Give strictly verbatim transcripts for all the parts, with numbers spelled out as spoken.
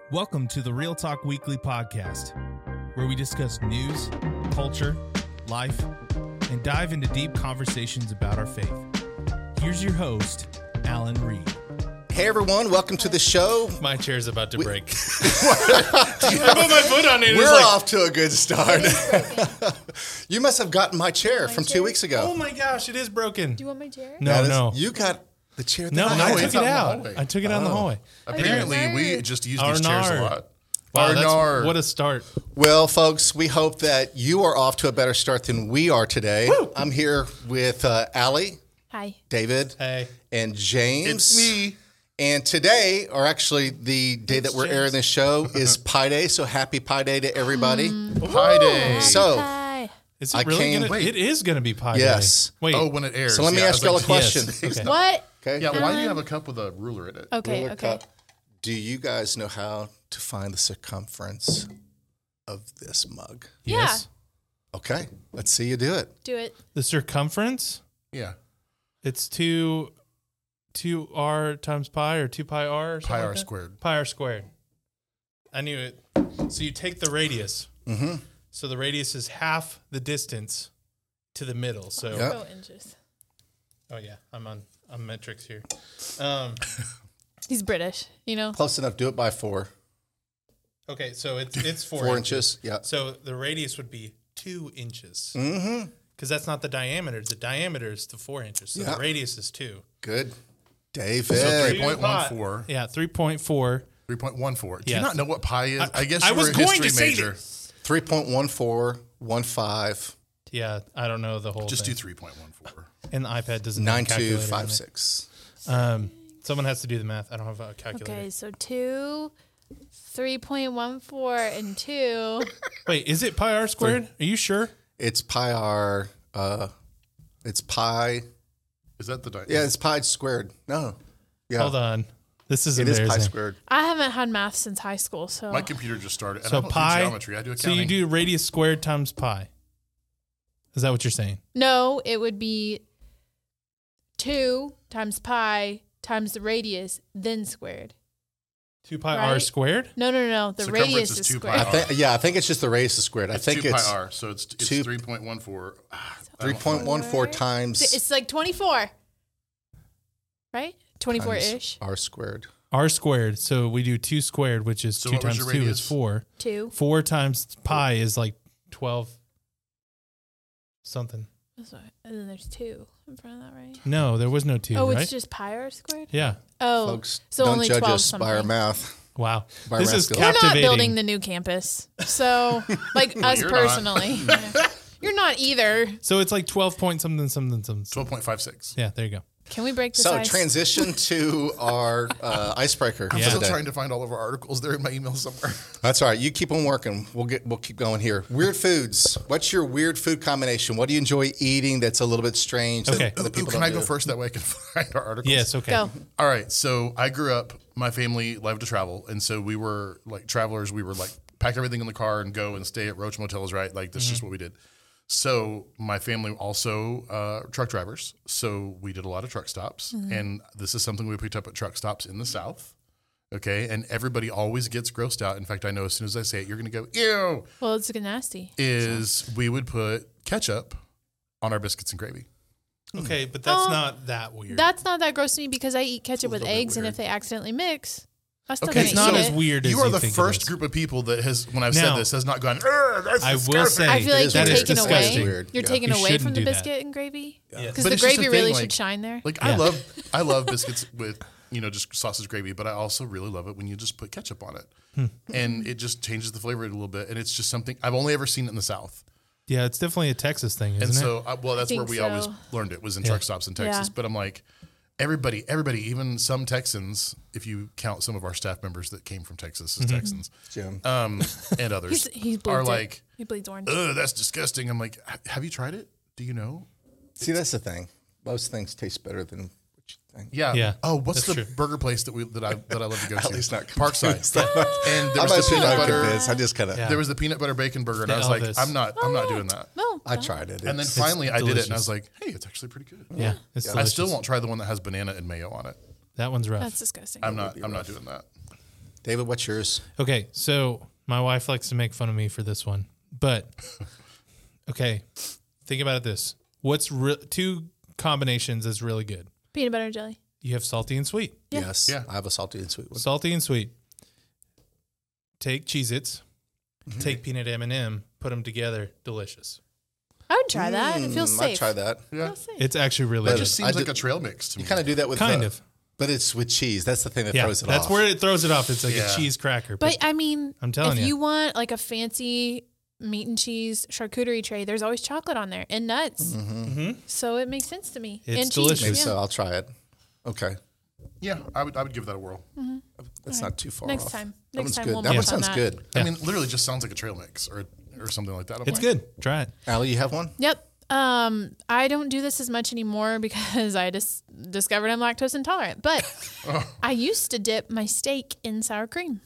Welcome to the Real Talk Weekly podcast, where we discuss news, culture, life, and dive into deep conversations about our faith. Here's your host, Alan Reed. Hey everyone, welcome to the show. My chair's about to we- break. I put my foot on it. We're like, off to a good start. You must have gotten my chair My from chair? two weeks ago. oh my gosh, it is broken. Do you want my chair? No, That is- no. You got the chair that No, I no, I had. took it's it out in the out. hallway. I took it out in the Oh. hallway. Apparently, Arnard. we just used these chairs a Arnard. lot. Wow, that's, Arnard. what a start. Well, folks, we hope that you are off to a better start than we are today. I'm here with uh, Allie, Hi. David, Hey. and James. It's me. And today, or actually the day that we're James. airing this show, is Pi Day. So happy Pi Day to everybody. Pi Day. So, Hi. Is it I really came- gonna? wait. It is gonna be Pi Yes. Day. Wait. Oh, when it airs. so let me Yeah, I ask was y'all like, a question. Yes. Okay. What? Okay. Yeah, why do you Um, have a cup with a ruler in it? Okay, Ruler okay. cup. Do you guys know how to find the circumference of this mug? Yes. Okay, let's see you do it. Do it. The circumference. Yeah. It's two, two r times pi or two pi r. Or something Pi like r that? squared. Pi r squared. I knew it. So you take the radius. Mm-hmm. So the radius is half the distance to the middle. So Yeah. Oh, inches. oh yeah, I'm on I'm metrics here. Um, He's British, you know? Close enough. Do it by four. okay, so it's it's four, Four inches. inches. Yeah. So the radius would be two inches Mm-hmm. because that's not the diameter. The diameter is the four inches. So Yeah. the radius is two. Good, David. So Two three point one pi- four. Yeah, three point four. three point one four. Do Yes. you not know what pi is? I- I, guess I you was were a going history to say major. this. Three point one four one five Yeah, I don't know the whole Just do thing. three point one four. And the iPad doesn't have a nine two calculator in five it. six. Um, someone has to do the math. I don't have a calculator. Okay, so two, three point one four, and two. Wait, is it pi r squared? Are you sure? It's pi r. Uh, it's pi. Is that the di- Yeah, it's pi squared. No. Yeah. Hold on. This is It is embarrassing. pi squared. I haven't had math since high school, so. My computer just started. And So I don't pi. do geometry. I do So accounting. you do radius squared times pi. Is that what you're saying? No, it would be two times pi times the radius, then squared. Two pi r Right? squared? No, no, no, no. The Circumference radius is is two squared. pi I think. Yeah, I think it's just the radius is squared. I It's think two it's pi r, so it's it's two- three point one four. three point one four times It's like twenty-four. Right? twenty-four-ish. r squared. R squared. So we do two squared, which is So two what was times your two is radius? four. Two. Four times pi is like twelve something. That's right. And then there's two in front of that, right? No, there was no two, Oh, right? it's just pi r squared? Yeah. Oh, Folks, so don't only judge twelve us by our something. math. Wow. By This math is skills. We're not captivating. building the new campus. So, like us you're not. personally. You're not either. So it's like twelve point something something something. twelve point five six. Yeah, there you go. Can we break this So ice? transition to our uh, icebreaker. I'm Yeah. still today. trying to find all of our articles. They're in my email somewhere. That's all right. You keep on working. We'll get. We'll keep going here. Weird foods. What's your weird food combination? What do you enjoy eating that's a little bit strange? that Okay. other Ooh, people can don't I go do? first? That way I can find our articles. Yes, okay. Go. All right. So I grew up, my family loved to travel. And so we were like travelers. We were like pack everything in the car and go and stay at Roach Motels, right? Like that's just what we did. So my family also uh, truck drivers. So we did a lot of truck stops. And this is something we picked up at truck stops in the South. Okay. And everybody always gets grossed out. In fact, I know as soon as I say it, you're going to go, ew. Well, it's nasty. Is we would put ketchup on our biscuits and gravy. Okay, but that's Oh, not that weird. That's not that gross to me because I eat ketchup with little bit eggs, and weird. if they accidentally mix, I still Okay, gonna it's not eat as it. weird as You are the think it first is. group of people that has, when I've Now- said this, has not gone, "Ugh, that's I will disgusting." say I feel like That you're is taking disgusting. away. Weird. You're Yeah. taking You away shouldn't from the do that. biscuit and gravy Yeah. because But the it's just gravy a really thing, should like- shine there. Like Yeah. I love, I love biscuits with, you know, just sausage gravy, but I also really love it when you just put ketchup on it, Hmm. and it just changes the flavor a little bit. And it's just something I've only ever seen it in the South, Yeah, it's definitely a Texas thing, isn't and it? so I, well, that's where think we so. always learned it was in Yeah. truck stops in Texas. Yeah. But I'm like, everybody, everybody, even some Texans, if you count some of our staff members that came from Texas Mm-hmm. as Texans, Jim. um, and others, He's, he bleeds are it. like, he bleeds orange. ugh, that's disgusting. I'm like, "Ha- have you tried it? Do you know? See, that's the thing. Most things taste better than what you think. Yeah. Yeah, Oh, what's that's the true. burger place that we that I that I love to go to? At least not Parkside. convinced. And there I'm was the actually peanut not butter. convinced. I just kind of. Yeah. There was the peanut butter bacon burger, and The I was like, Elvis. I'm not, I'm not doing that. No, I no. tried it. And then It's- finally, I did it, and I delicious. was like, hey, it's actually pretty good. yeah, it's I delicious. still won't try the one that has banana and mayo on it. That one's rough. That's disgusting. I'm not, I'm not doing that. David, what's yours? Okay, so my wife likes to make fun of me for this one, but okay, think about it this: what's re- two combinations is really good? Peanut butter and jelly. You have salty and sweet. Yeah. Yes. Yeah. I have a salty and sweet one. Salty and sweet. Take Cheez-Its, take peanut M and M, put them together. Delicious. I would try that. It feels Mm, safe. I'd try that. Yeah. Feels safe. It's actually really But It good. just seems I like did- a trail mix to me. You kind of do that with Kind the- of. But it's with cheese. That's the thing that Yeah, throws it that's off. where it throws it off. It's like Yeah. a cheese cracker. But I mean, I'm telling if you. you want like a fancy meat and cheese charcuterie tray, there's always chocolate on there and nuts. So it makes sense to me. It's and delicious. Maybe cheese. so. Yeah. I'll try it. Okay. Yeah, I would I would give that a whirl. That's not too far Next off. time. That Next one's time good. we'll that munch one on sounds that. good. I mean, literally just sounds like a trail mix or or something like that. I'm it's like, good. Try it. Allie, you have one? Yep. Um, I don't do this as much anymore because I just discovered I'm lactose intolerant. But I used to dip my steak in sour cream.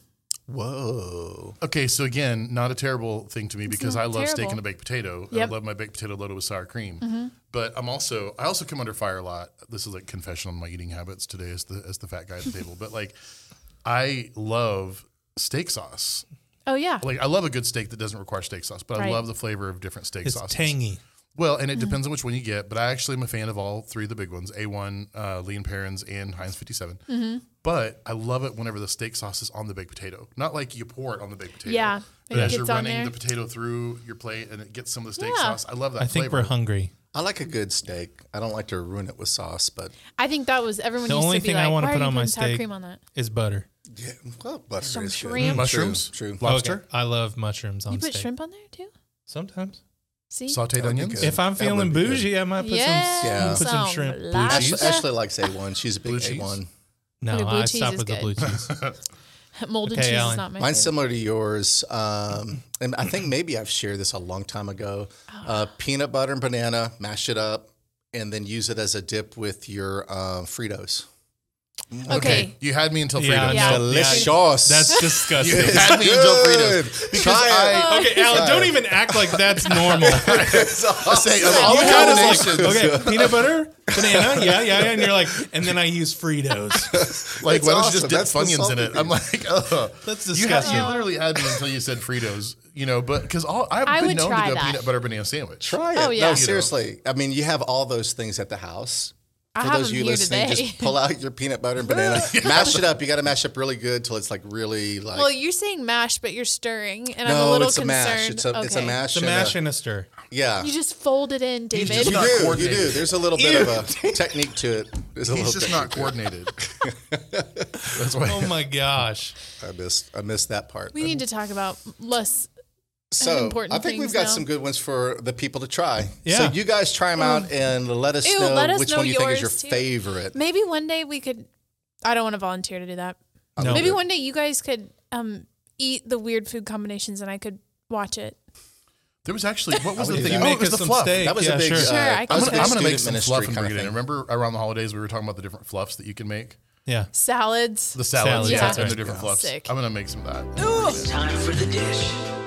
Whoa. Okay, so again, not a terrible thing to me because not I love steak terrible. and a baked potato. Yep. I love my baked potato loaded with sour cream. But I'm also I also come under fire a lot. This is like confession on my eating habits today as the as the fat guy at the table. But like I love steak sauce. Oh yeah. Like I love a good steak that doesn't require steak sauce, but I Right. love the flavor of different steak It's sauces. tangy. Well, and it depends on which one you get, but I actually am a fan of all three of the big ones, A one, uh, Lee and Perrins, and Heinz fifty-seven. Mm-hmm. But I love it whenever the steak sauce is on the baked potato. Not like you pour it on the baked potato. Yeah, But it as gets you're on running there. the potato through your plate and it gets some of the steak Yeah. sauce, I love that I think flavor. we're hungry. I like a good steak. I don't like to ruin it with sauce, but I think that was everyone The used only to be thing like, I want to "Why put are you on my putting sour steak cream on that?" is butter. yeah, well, butter Some is good. shrimp. Mushrooms? True. true. Lobster? Okay. I love mushrooms on You put steak. shrimp on there too? Sometimes. See? Sauteed That would be onions? good. If I'm That would feeling be good. bougie, I might put Yeah, some Yeah. put some shrimp. Blue lobster. cheese? Ashley, Ashley likes A one. She's a big Blue A cheese? one. No, Blue I cheese stop is with the good. blue cheese. Molded Okay, cheese Alan. is not my Mine's favorite. similar to yours. Um, and I think maybe I've shared this a long time ago. Uh, peanut butter and banana, mash it up, and then use it as a dip with your uh, Fritos. Okay. You had me until Fritos. Yeah, Yeah. no, Delicious. That's disgusting. You had me until Fritos. Because Try it. I, Okay, Alan, don't even act like that's normal. It's I awesome. say, of all You the had us combinations, like, okay, peanut butter, banana, yeah, yeah, yeah, and you're like, and then I use Fritos. like, It's why don't you awesome. just dip That's the Funyuns in salty it? I'm like, ugh. That's You, had, disgusting. you literally had me until you said Fritos, you know, but because all I've I been would known to try do a that. peanut butter banana sandwich. Try it. Oh, yeah. No, You seriously. I mean, you have all those things at the house. I For have those of them you here listening, today. just pull out your peanut butter and banana, mash it up. You got to mash up really good till it's like really like. Well, you're saying mash, but you're stirring, and I'm a no, little it's a concerned. mash. It's a it's a Okay. mash. It's a and mash and a stir. yeah. You just fold it in, David. just You not do, you coordinated. do. There's a little bit of a technique to it. There's a He's little just not technique coordinated. That's why. Oh my gosh. to it. I missed I missed that part. we need to talk about less. So important I think we've things got now. some good ones for the people to try. Yeah. So you guys try them out and let us Ew, know let us which know one you think is your yours, too. favorite. Maybe one day we could. I don't want to volunteer to do that. No. Maybe one day you guys could um, eat the weird food combinations, and I could watch it. There was actually what was I the would thing? do Oh, that. it was Make the us some fluff. steak. That was Yeah, a big. sure. Sure, uh, I that can was I'm a gonna, big I'm gonna make student some ministry fluff and kind bring of it in. thing. Remember around the holidays we were talking about the different fluffs that you can make. Yeah. Salads. The salads, Salads, yeah, that's and right. the different fluffs. Sick. I'm gonna make some of that. It's time for the dish.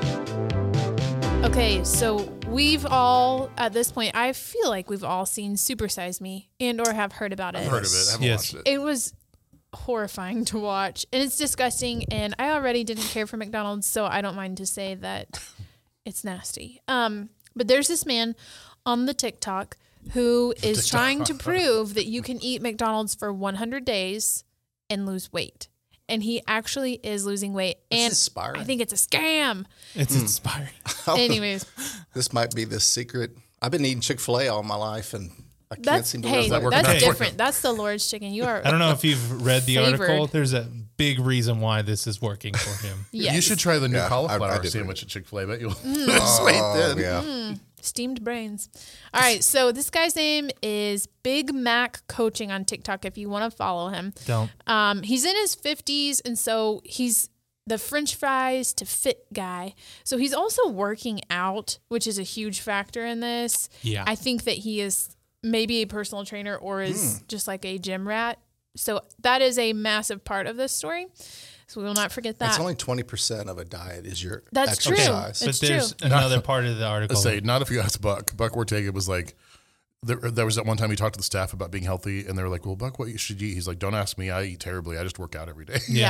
Okay, so we've all at this point, I feel like we've all seen Super Size Me and or have heard about it. I've heard of it. I haven't Yes. watched it. It was horrifying to watch, and it's disgusting. And I already didn't care for McDonald's, so I don't mind to say that it's nasty. Um, but there's this man on the TikTok who is trying to prove that you can eat McDonald's for one hundred days and lose weight. And he actually is losing weight. And inspiring. I think it's a scam. It's inspiring. Anyways, This might be the secret. I've been eating Chick-fil-A all my life, and I can't that's seem to hey, lose that. working that's out? different. That's the Lord's chicken. You are I don't know if you've read the Favored. article. There's a big reason why this is working for him. yes. You should try the new Yeah, I- I cauliflower did sandwich at Chick Fil A. Bet you'll Mm. lose weight then. Yeah. Steamed brains. All right, so this guy's name is Big Mac Coaching on TikTok if you want to follow him. Don't. Um, he's in his fifties, and so he's the French fries to fit guy. So he's also working out, which is a huge factor in this. Yeah. I think that he is maybe a personal trainer or is Hmm. just like a gym rat. So that is a massive part of this story. So we will not forget that. That's only twenty percent of a diet is your That's true. exercise. It's but there's true. another part of the article. Let's say, not if you ask Buck. Buck Ortega was like, there, there was that one time he talked to the staff about being healthy, and they were like, well, Buck, what you should eat? He's like, don't ask me. I eat terribly. I just work out every day. yeah.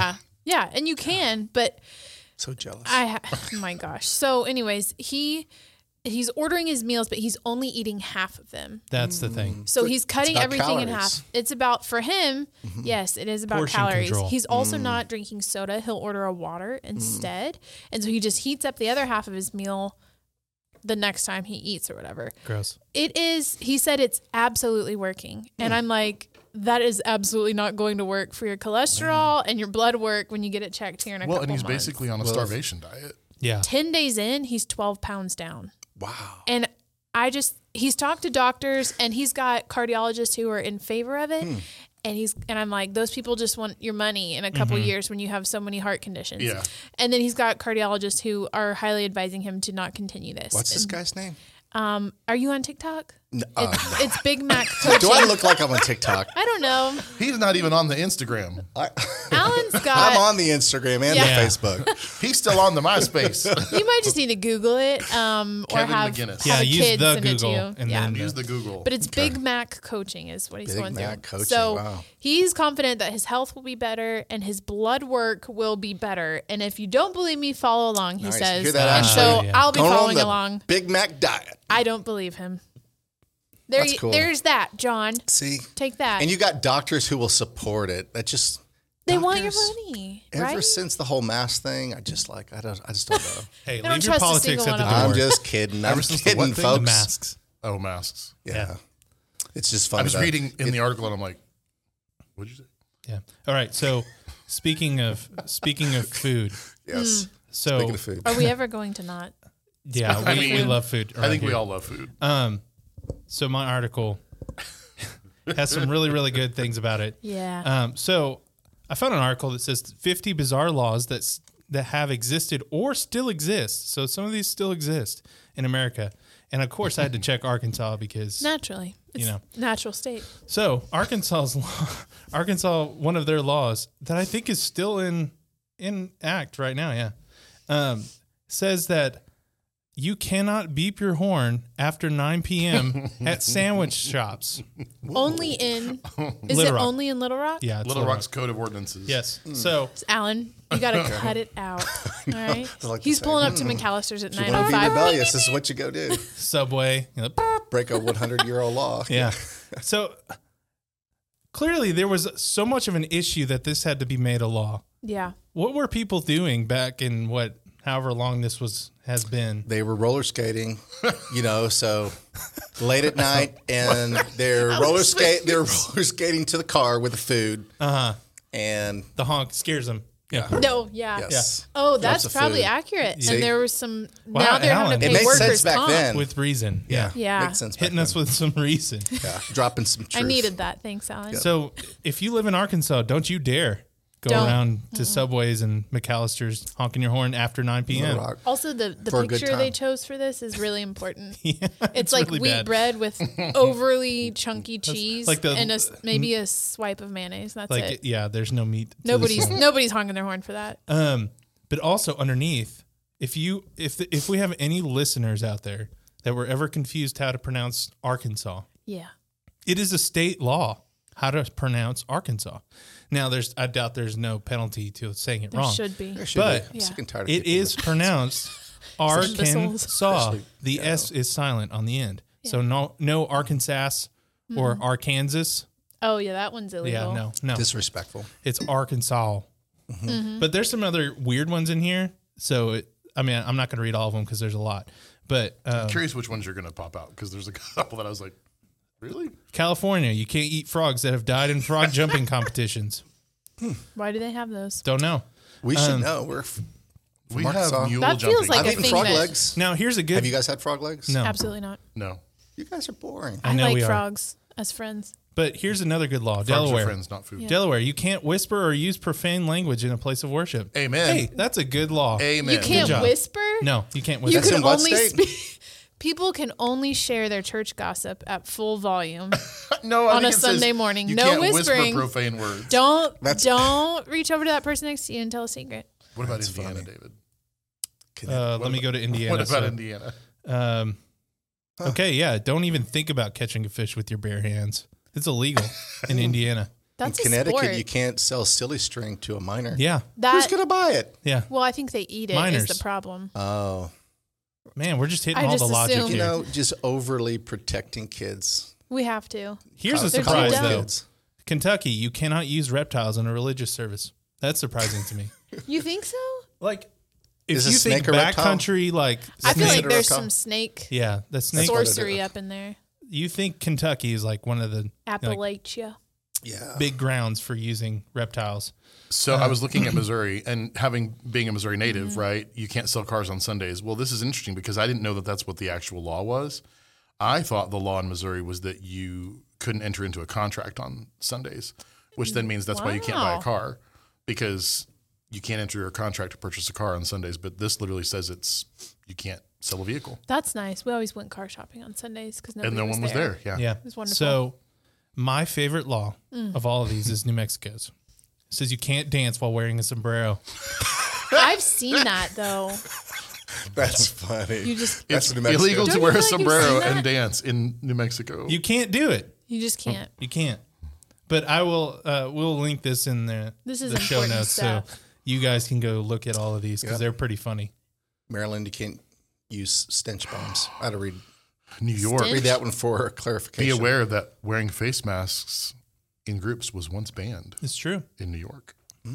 Yeah, and you can, but So jealous. I ha- oh my gosh. So anyways, he he's ordering his meals, but he's only eating half of them. That's the thing. So he's cutting about everything in calories. half. It's about for him. Mm-hmm. Yes, it is about Portion calories. control. He's also Mm. not drinking soda. He'll order a water instead, and so he just heats up the other half of his meal the next time he eats or whatever. Gross. It is. He said it's absolutely working, and I'm like, that is absolutely not going to work for your cholesterol and your blood work when you get it checked here in a Well, couple and he's months. basically on a starvation diet. Yeah. ten days in, he's twelve pounds down. Wow. And I just, he's talked to doctors and he's got cardiologists who are in favor of it. Hmm. And he's, and I'm like, those people just want your money in a couple Mm-hmm. years when you have so many heart conditions. Yeah. And then he's got cardiologists who are highly advising him to not continue this. What's this And, guy's name? Um, are you on TikTok? No, uh, It's, it's Big Mac Coaching. do I look like I'm on TikTok? I don't know. He's not even on the Instagram. I, Alan's got. I'm on the Instagram and Yeah. the Facebook. He's still on the MySpace. You might just need to Google it, um, or Kevin have, McGinnis. have Yeah, a use kid the send it to Google you. and yeah. then- Use the Google. But it's Big Mac Coaching is what he's Big going Mac through. Coaching, So wow. he's confident that his health will be better and his blood work will be better. And if you don't believe me, follow along, he Nice. says. Hear that, and Ashley? so Yeah. I'll be Going on following the along. Big Mac diet. I don't believe him. There, That's you- cool. There's that, John. See? Take that. And you got doctors who will support it. That just they want your doctors, money, Ever right? since the whole mask thing, I just like I don't I just don't know. Hey, don't leave your trust a politics single at the one door. of I'm just kidding. I'm Ever since the kidding, what thing? The folks. The masks. oh, masks. Yeah. Yeah. It's just funny. I was that- reading in the article and I'm like, what'd you say? Yeah. All right. So speaking of speaking of food, Yes. so Speaking of food. Are we ever going to not? yeah, we, I mean, we love food. I around think we here. all love food. Um, so my article has some really really good things about it. Yeah. Um, so I found an article that says fifty bizarre laws that's that have existed or still exist. So some of these still exist in America, and of course I had to check Arkansas because Naturally. It's you know. natural state. So Arkansas's law, Arkansas, one of their laws that I think is still in in act right now, yeah, um, says that you cannot beep your horn after nine p.m. at sandwich shops. Only in, is Little it Rock. only in Little Rock? Yeah, it's Little Rock's Code of Ordinances. Yes. So Alan, you got to cut it out. All right. I like to He's say, pulling up to McAllister's at If you nine want oh to be five. rebellious, this is what you go do. Subway. you know, Break a one hundred year old law. Yeah. So clearly there was so much of an issue that this had to be made a law. Yeah. What were people doing back in what, however long this was has been? They were roller skating, you know, so late at night, and they're roller skate. They're roller skating to the car with the food, Uh huh. and The honk scares them. Yeah. No, yeah. yes, Oh, that's of probably food. accurate. See? And there was some, Wow, now they're Alan. having to It pay made workers sense back comp. then. With reason. Yeah. Yeah. makes sense. Hitting back us with some reason. then. yeah, dropping some truth. I needed that. Thanks, Alan. So if you live in Arkansas, don't you dare go Don't. around to Subways and McAllister's honking your horn after nine p.m. Little Rock. Also, the, the For a good picture they time. chose for this is really important. Yeah, It's, like really wheat bad. bread with overly chunky cheese like the- and a s maybe a swipe of mayonnaise. That's Like it. yeah, there's no meat. to this Nobody's one. nobody's honking their horn for that. Um, but also underneath, if you if the, if we have any listeners out there that were ever confused how to pronounce Arkansas, Yeah. it is a state law how to pronounce Arkansas. Now, there's I doubt there's no penalty to saying it There wrong. should be. There should But be. I'm sick and tired of It people is that- pronounced Imbeciles. Arkansas. The S is silent on the end. So no no Arkansas or Arkansas. Oh, yeah, that one's illegal. Yeah, no, no. disrespectful. It's Arkansas. But there's some other weird ones in here. So, it, I mean, I'm not going to read all of them because there's a lot. But um, I'm curious which ones you're going to pop out because there's a couple that I was like, really? California, you can't eat frogs that have died in frog jumping competitions. Why do they have those? Don't know. We should Um, know. We're f- We Arkansas. have mule That jumping. feels like I've a eaten thing frog that- legs. Now, here's a good. Have you guys had frog legs? No. Absolutely not. no. You guys are boring. I I, know like we are. frogs as friends. But here's another good law. Frogs are Delaware. friends, not food. Yeah. Delaware, you can't whisper or use profane language in a place of worship. Amen. Hey, that's a good law. Amen. You can't job. whisper. No, you can't You whisper. That's can in what only state? speak. People can only share their church gossip at full volume. No, I on think a it says Sunday morning. You No can't whispering. whisper profane words. Don't That's- don't reach over to that person next to you and tell a secret. What about That's Indiana, funny. David? Can Uh, let me go to Indiana. What about so- Indiana? Um, Okay, yeah. Don't even think about catching a fish with your bare hands. It's illegal in Indiana. That's In a Connecticut, sport. you can't sell silly string to a minor. Yeah. That, Who's going to buy it? Yeah. well, I think they eat it is Minors. the problem. Oh, Man, we're just hitting I all just the logic assumed- you here. know, just overly protecting kids. We have to. Here's a They're too surprise, dumb. though. Kids. Kentucky, you cannot use reptiles in a religious service. That's surprising to me. You think so? Like, if Is a you think snake a reptile? backcountry, like, I feel snake- like there's reptile? some snake yeah, the snake. what it sorcery is. up in there. You think Kentucky is like one of the like, Appalachia. Yeah. big grounds for using reptiles. So Uh-huh. I was looking at Missouri and having being a Missouri native, Mm-hmm. right? You can't sell cars on Sundays. Well, this is interesting because I didn't know that that's what the actual law was. I thought the law in Missouri was that you couldn't enter into a contract on Sundays, which then means that's why you can't buy a Wow. car because you can't enter a contract to purchase a car on Sundays. But this literally says it's you can't sell a vehicle, That's nice. We always went car shopping on Sundays because nobody and no was one was there. Yeah. Yeah. was wonderful. So, my favorite law of all of these is New Mexico's. It says you can't dance while wearing a sombrero. I've seen that though. That's funny. You just That's It's New Mexico. illegal to Don't you wear a feel like you've sombrero seen that? and dance in New Mexico. You can't do it. you just can't. You can't. But I will. Uh, we'll link this in the This is the show important notes stuff. so you guys can go look at all of these because Yep. they're pretty funny. Maryland, you can't use stench bombs. I had to read, New York. Stench? read that one for Be clarification. aware that wearing face masks in groups was once banned It's true. in New York.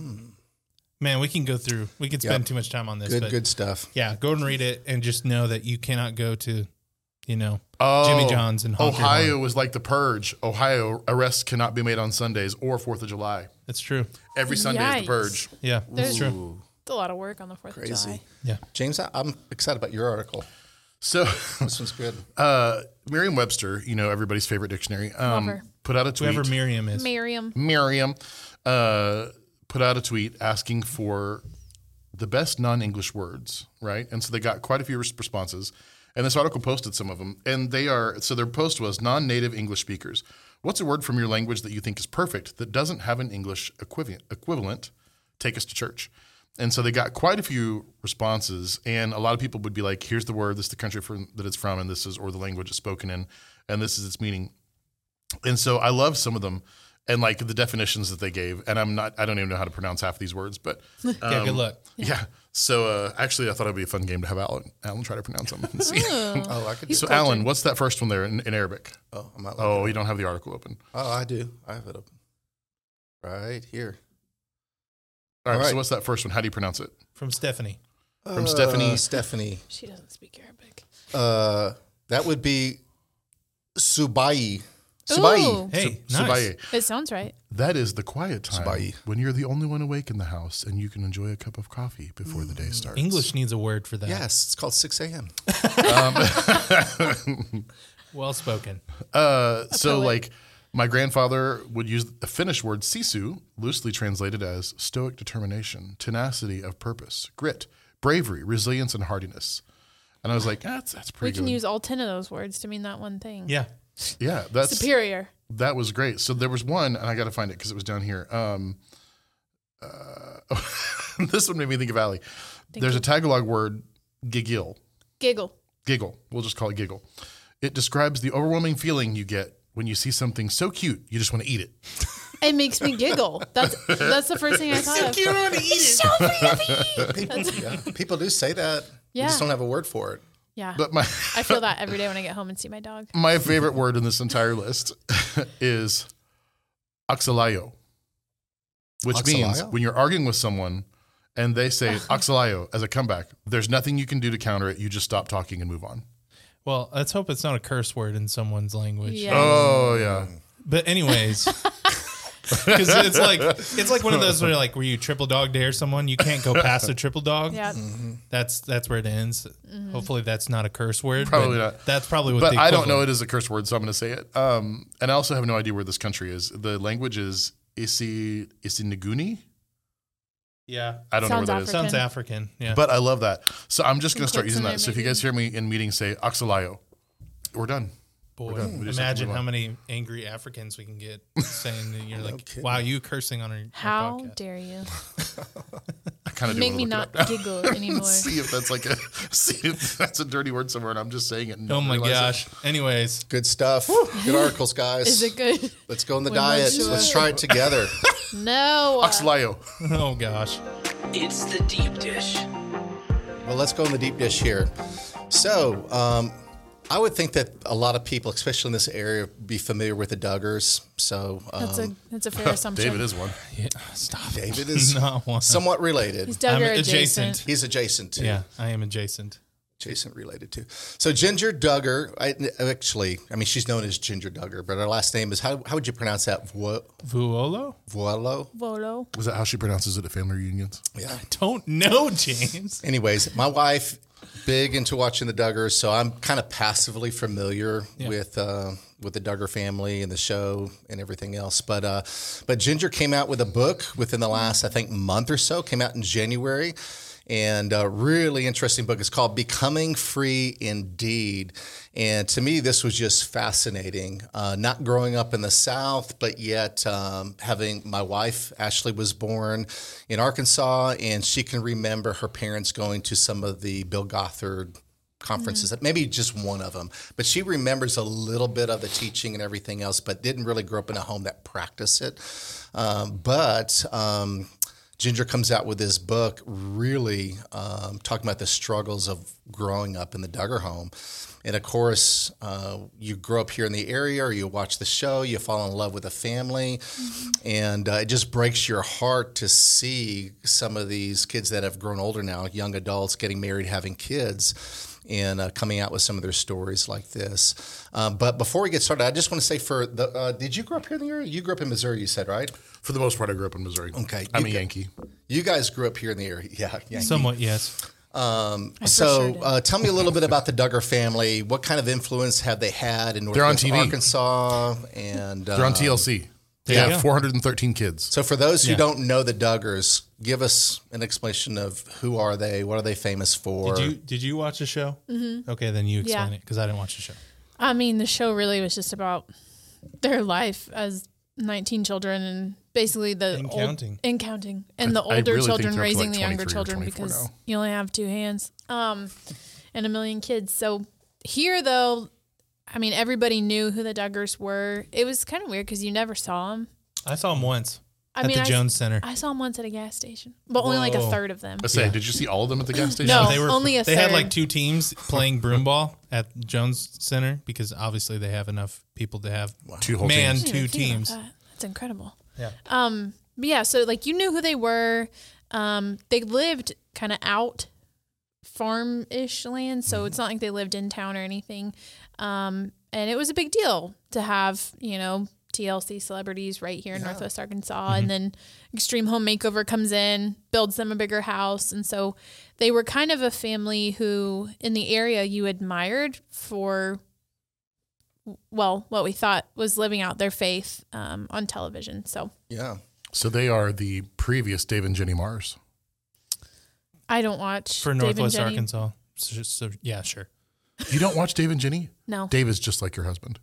Man, we can go through. We can spend Yep. too much time on this. Good, but good stuff. Yeah, go and read it and just know that you cannot go to, you know, Oh, Jimmy John's and honk your Ohio horn. was like the purge. Ohio arrests cannot be made on Sundays or Fourth of July. That's true. Every Sunday is Yikes. the purge. Yeah, that's There's- true. It's a lot of work on the fourth of Crazy. July. Yeah. James, I, I'm excited about your article. So, This one's good. uh, Merriam-Webster, you know everybody's favorite dictionary, um, Love her. put out a tweet. Whoever Miriam is. Miriam. Merriam uh, put out a tweet asking for the best non-English words, right? And so they got quite a few res- responses. And this article posted some of them. And they are, so their post was non-native English speakers. What's a word from your language that you think is perfect that doesn't have an English equivalent? equivalent? Take us to church. And so they got quite a few responses. And a lot of people would be like, here's the word, this is the country from, that it's from, and this is, or the language it's spoken in, and this is its meaning. And so I love some of them and like the definitions that they gave. And I'm not, I don't even know how to pronounce half these words, but um, Yeah, good luck. yeah. So uh, actually, I thought it'd be a fun game to have Alan, Alan try to pronounce them and see. Oh, I could do So that. Alan, what's that first one there in, in Arabic? Oh, I'm not Oh, you don't have the article open. Oh, I do. I have it open. Right here. All right, All right. So what's that first one? How do you pronounce it? From Stephanie. From Stephanie. Uh, Stephanie. She doesn't speak Arabic. Uh, that would be Subai. Subai. Ooh. Hey, Su- nice. Subaye. It sounds right. That is the quiet time Subaye. when you're the only one awake in the house and you can enjoy a cup of coffee before the day starts. English needs a word for that. Yes, it's called six a.m. Well spoken. Uh, so, poet. like, my grandfather would use the Finnish word sisu, loosely translated as stoic determination, tenacity of purpose, grit, bravery, resilience, and hardiness. And I was like, that's that's We pretty can good. use all ten of those words to mean that one thing. Yeah. yeah, that's Superior. that was great. So there was one, and I got to find it because it was down here. Um, uh, this one made me think of Allie. There's a Tagalog word, gigil, Giggle. giggle. We'll just call it giggle. It describes the overwhelming feeling you get when you see something so cute you just want to eat it. It makes me giggle. That's that's the first thing I thought of. It's so fluffy. People, yeah, people do say that. Yeah. We just don't have a word for it. Yeah. But my I feel that every day when I get home and see my dog. my favorite word in this entire list is oxalayo, which means Oxalayo? when you're arguing with someone and they say oxalayo as a comeback, there's nothing you can do to counter it. You just stop talking and move on. Well, let's hope it's not a curse word in someone's language. Yeah. Oh yeah. But anyways, because it's like it's like one of those where like where you triple dog dare someone, you can't go past a triple dog. Yeah. That's that's where it ends. Hopefully, that's not a curse word. Probably but not. That's probably what. But the I don't equivalent- know it is a curse word, so I'm going to say it. Um, and I also have no idea where this country is. The language is Isi Isiniguni. Yeah, I don't Sounds know where that is. sounds African. Yeah, But I love that. So I'm just going to start clicks using in there, that. So if you maybe. guys hear me in meetings say oxalayo, we're done. boy, done. We just have to imagine move how on. many angry Africans we can get saying that you're like, kidding. "Wow, you cursing on our, our How podcast." dare you? kind of Make me not giggle anymore. See if that's like a see if that's a dirty word somewhere, and I'm just saying it. And Oh don't my realize gosh. it. Anyways, Good stuff. Good articles, guys. Is it good? Let's go on the We're not diet. sure. Let's try it together. No. Oxalayo. oh gosh. It's the deep dish. Well, let's go in the deep dish here. So, um, I would think that a lot of people, especially in this area, be familiar with the Duggars. So, um, That's a that's a fair assumption. David is one. Yeah, stop. David is Not one. somewhat related. He's I'm Duggar adjacent. adjacent. He's adjacent to. Yeah, I am adjacent. Adjacent related to. So Ginger Duggar, I, actually, I mean, she's known as Ginger Duggar, but her last name is, how, how would you pronounce that? Vo- Vuolo? Voilo? Volo. Was that how she pronounces it at family reunions? Yeah. Don't know, James. Anyways, my wife, big into watching the Duggars, so I'm kind of passively familiar Yeah. with uh, with the Duggar family and the show and everything else. But uh, but Ginger came out with a book within the last, I think, month or so. Came out in January, and a really interesting book. It's called Becoming Free Indeed. And to me, this was just fascinating. Uh, not growing up in the South, but yet um, having my wife, Ashley, was born in Arkansas, and she can remember her parents going to some of the Bill Gothard conferences, maybe just one of them. But she remembers a little bit of the teaching and everything else, but didn't really grow up in a home that practiced it. Um, but um, Ginger comes out with this book really um, talking about the struggles of growing up in the Duggar home. And of course, uh, you grow up here in the area, or you watch the show, you fall in love with a family, mm-hmm. and uh, it just breaks your heart to see some of these kids that have grown older now, young adults getting married, having kids, and uh, coming out with some of their stories like this. Um, but before we get started, I just want to say, for the, uh, did you grow up here in the area? You grew up in Missouri, you said, right? For the most part, I grew up in Missouri. Okay. I'm You a gu- Yankee. You guys grew up here in the area, yeah. Yankee. Somewhat, yes. Um, I for so sure did. uh, tell me a little bit about the Duggar family. What kind of influence have they had in They're on Northwest T V. Arkansas? And They're on um, T L C. They There you have go. four hundred thirteen kids. So for those who Yeah. don't know the Duggars, give us an explanation of who are they? What are they famous for? Did you did you watch the show? Mm-hmm. Okay, then you explain Yeah. it because I didn't watch the show. I mean, the show really was just about their life as nineteen children and basically the And old, counting. and counting and I- the I older really think children they're up to, raising like, the younger twenty-three or children twenty-four because now. you only have two hands um, and a million kids. So here, though, I mean, everybody knew who the Duggars were. It was kind of weird because you never saw them. I saw him once I at mean, the I, Jones Center. I saw them once at a gas station, but only like a Whoa. third of them. I say, Yeah. did you see all of them at the gas station? No. they were only a They had third. like two teams playing broomball at Jones Center because obviously they have enough people to have Two whole man teams. I didn't two even think about teams. that. That's incredible. Yeah. Um, but yeah, so like you knew who they were. Um, they lived kind of out farm-ish land, so it's not like they lived in town or anything. Um, and it was a big deal to have, you know, T L C celebrities right here in Northwest Arkansas. And then Extreme Home Makeover comes in, builds them a bigger house. And so they were kind of a family who in the area you admired for, well, what we thought was living out their faith um, on television. So yeah. So they are the previous Dave and Jenny Mars. I don't watch For Dave and Northwest Jenny. Arkansas. So, so yeah, sure. You don't watch Dave and Jenny? No. Dave is just like your husband.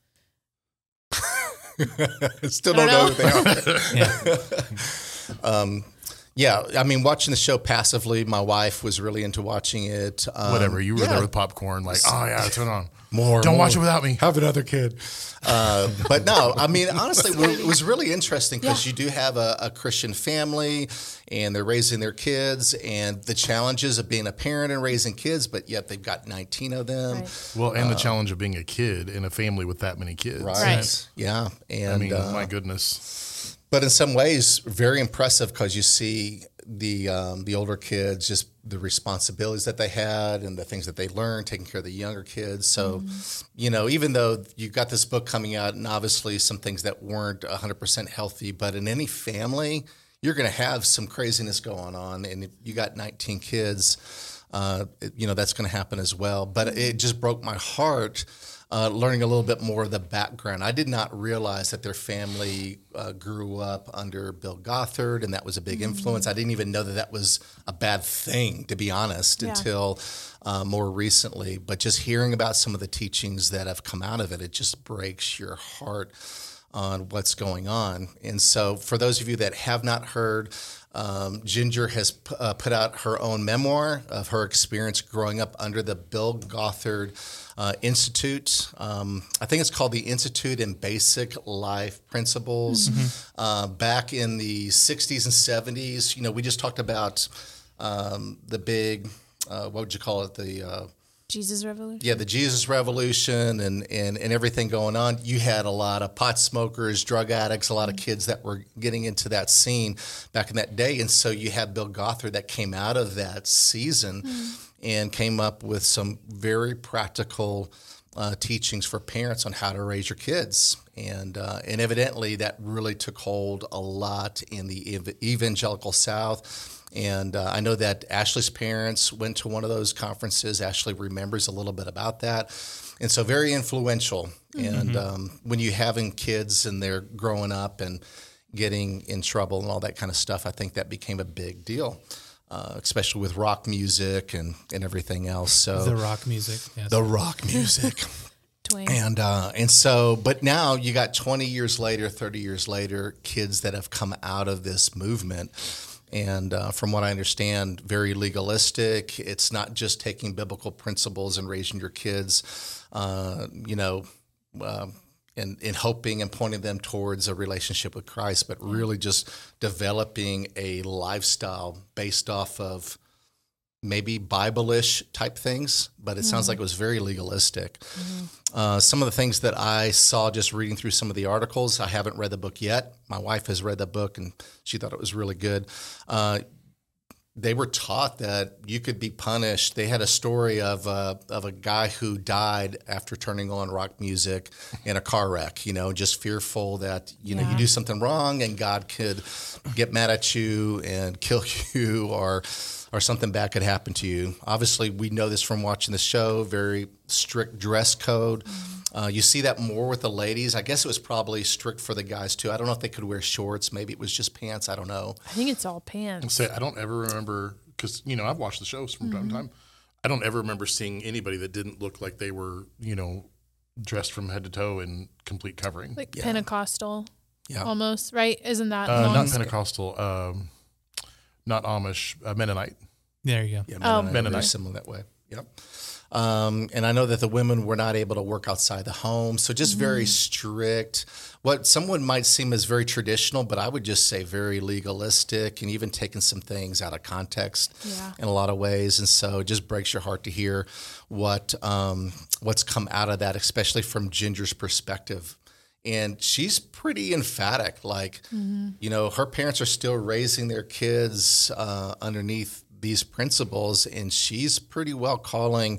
Still don't I know don't who they are. Yeah. um, yeah, I mean, watching the show passively. My wife was really into watching it. Um, Whatever. You were yeah. there with popcorn, like, oh, yeah, turn on. More. Don't more. watch it without me. Have another kid. Uh, but no, I mean, honestly, it was really interesting because Yeah. you do have a, a Christian family and they're raising their kids and the challenges of being a parent and raising kids, but yet they've got nineteen of them. Right. Well, and the challenge of being a kid in a family with that many kids. Right. Right. Yeah. And I mean, uh, my goodness. but in some ways, very impressive because you see the um, the older kids, just the responsibilities that they had and the things that they learned, taking care of the younger kids. So, Mm-hmm. you know, even though you got this book coming out and obviously some things that weren't one hundred percent healthy, but in any family, you're going to have some craziness going on. And if you got nineteen kids, uh, it- you know, that's going to happen as well. But it just broke my heart uh, learning a little bit more of the background. I did not realize that their family uh, grew up under Bill Gothard, and that was a big influence. I didn't even know that that was a bad thing, to be honest, Yeah. until uh, more recently. But just hearing about some of the teachings that have come out of it, it just breaks your heart. on what's going on. And so for those of you that have not heard, um, Ginger has p- uh, put out her own memoir of her experience growing up under the Bill Gothard uh, Institute. Um, I think it's called the Institute in Basic Life Principles. Mm-hmm. Uh, back in the sixties and seventies, you know, we just talked about um, the big, uh, what would you call it? The uh, Jesus Revolution. Yeah, the Jesus Revolution and, and, and everything going on. You had a lot of pot smokers, drug addicts, a lot of kids that were getting into that scene back in that day. And so you had Bill Gothard that came out of that season mm. and came up with some very practical uh, teachings for parents on how to raise your kids. And uh, and evidently that really took hold a lot in the ev- evangelical South. And uh, I know that Ashley's parents went to one of those conferences. Ashley remembers a little bit about that. And so very influential. Mm-hmm. And um, when you're having kids and they're growing up and getting in trouble and all that kind of stuff, I think that became a big deal, uh, especially with rock music and, and everything else. So the rock music. Yes. The rock music. And uh, and so, but now you got twenty years later, thirty years later, kids that have come out of this movement. And uh, from what I understand, very legalistic. It's not just taking biblical principles and raising your kids, uh, you know, uh, and, and hoping and pointing them towards a relationship with Christ, but really just developing a lifestyle based off of maybe Bible-ish type things, but it mm-hmm. sounds like it was very legalistic. Mm-hmm. Uh, some of the things that I saw just reading through some of the articles, I haven't read the book yet. My wife has read the book, and she thought it was really good. Uh, they were taught that you could be punished. They had a story of uh, of a guy who died after turning on rock music in a car wreck, you know, just fearful that, you know, yeah. you do something wrong and God could get mad at you and kill you, or or something bad could happen to you. Obviously, we know this from watching the show, very strict dress code. Mm-hmm. Uh, you see that more with the ladies. I guess it was probably strict for the guys, too. I don't know if they could wear shorts. Maybe it was just pants. I don't know. I think it's all pants. Say, I don't ever remember, because, you know, I've watched the shows from mm-hmm. time to time. I don't ever remember seeing anybody that didn't look like they were, you know, dressed from head to toe in complete covering. Like yeah. Pentecostal yeah. almost, right? Isn't that uh, long? Not Pentecostal, um, not Amish, uh, Mennonite. There you go. Yeah, Oh, Mennonite, Mennonite. very similar that way. Yep. Um, and I know that the women were not able to work outside the home, so just mm-hmm. very strict. What someone might seem as very traditional, but I would just say very legalistic, and even taking some things out of context yeah. in a lot of ways. And so it just breaks your heart to hear what um, what's come out of that, especially from Ginger's perspective. And she's pretty emphatic. Like, mm-hmm. you know, her parents are still raising their kids uh, underneath these principles, and she's pretty well calling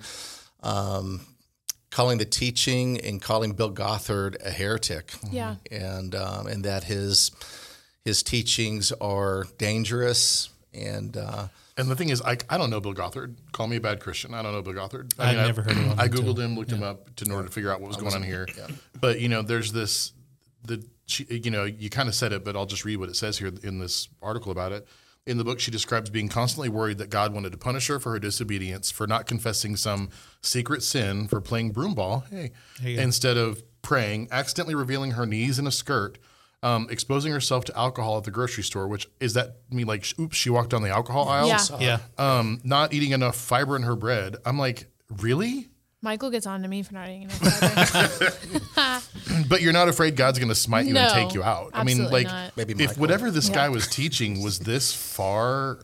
um, calling the teaching and calling Bill Gothard a heretic. Yeah. And um, and that his his teachings are dangerous. And uh, and the thing is, I, I don't know Bill Gothard. Call me a bad Christian. I don't know Bill Gothard. I I've mean, never I, heard of him. I Googled until, him, looked yeah. him up to, in order to figure out what was going on here. Yeah. But, you know, there's this, the you know, you kind of said it, but I'll just read what it says here in this article about it. In the book, she describes being constantly worried that God wanted to punish her for her disobedience, for not confessing some secret sin, for playing broomball, hey, instead of praying, accidentally revealing her knees in a skirt, um, exposing herself to alcohol at the grocery store, which is that mean like, oops, she walked down the alcohol aisle? Yeah. Yeah. Um, not eating enough fiber in her bread. I'm like, really? Michael gets on to me for not eating enough fiber. But you're not afraid God's going to smite you No, and take you out. I mean, absolutely like, not. Maybe if Michael. whatever this Yeah. guy was teaching was this far,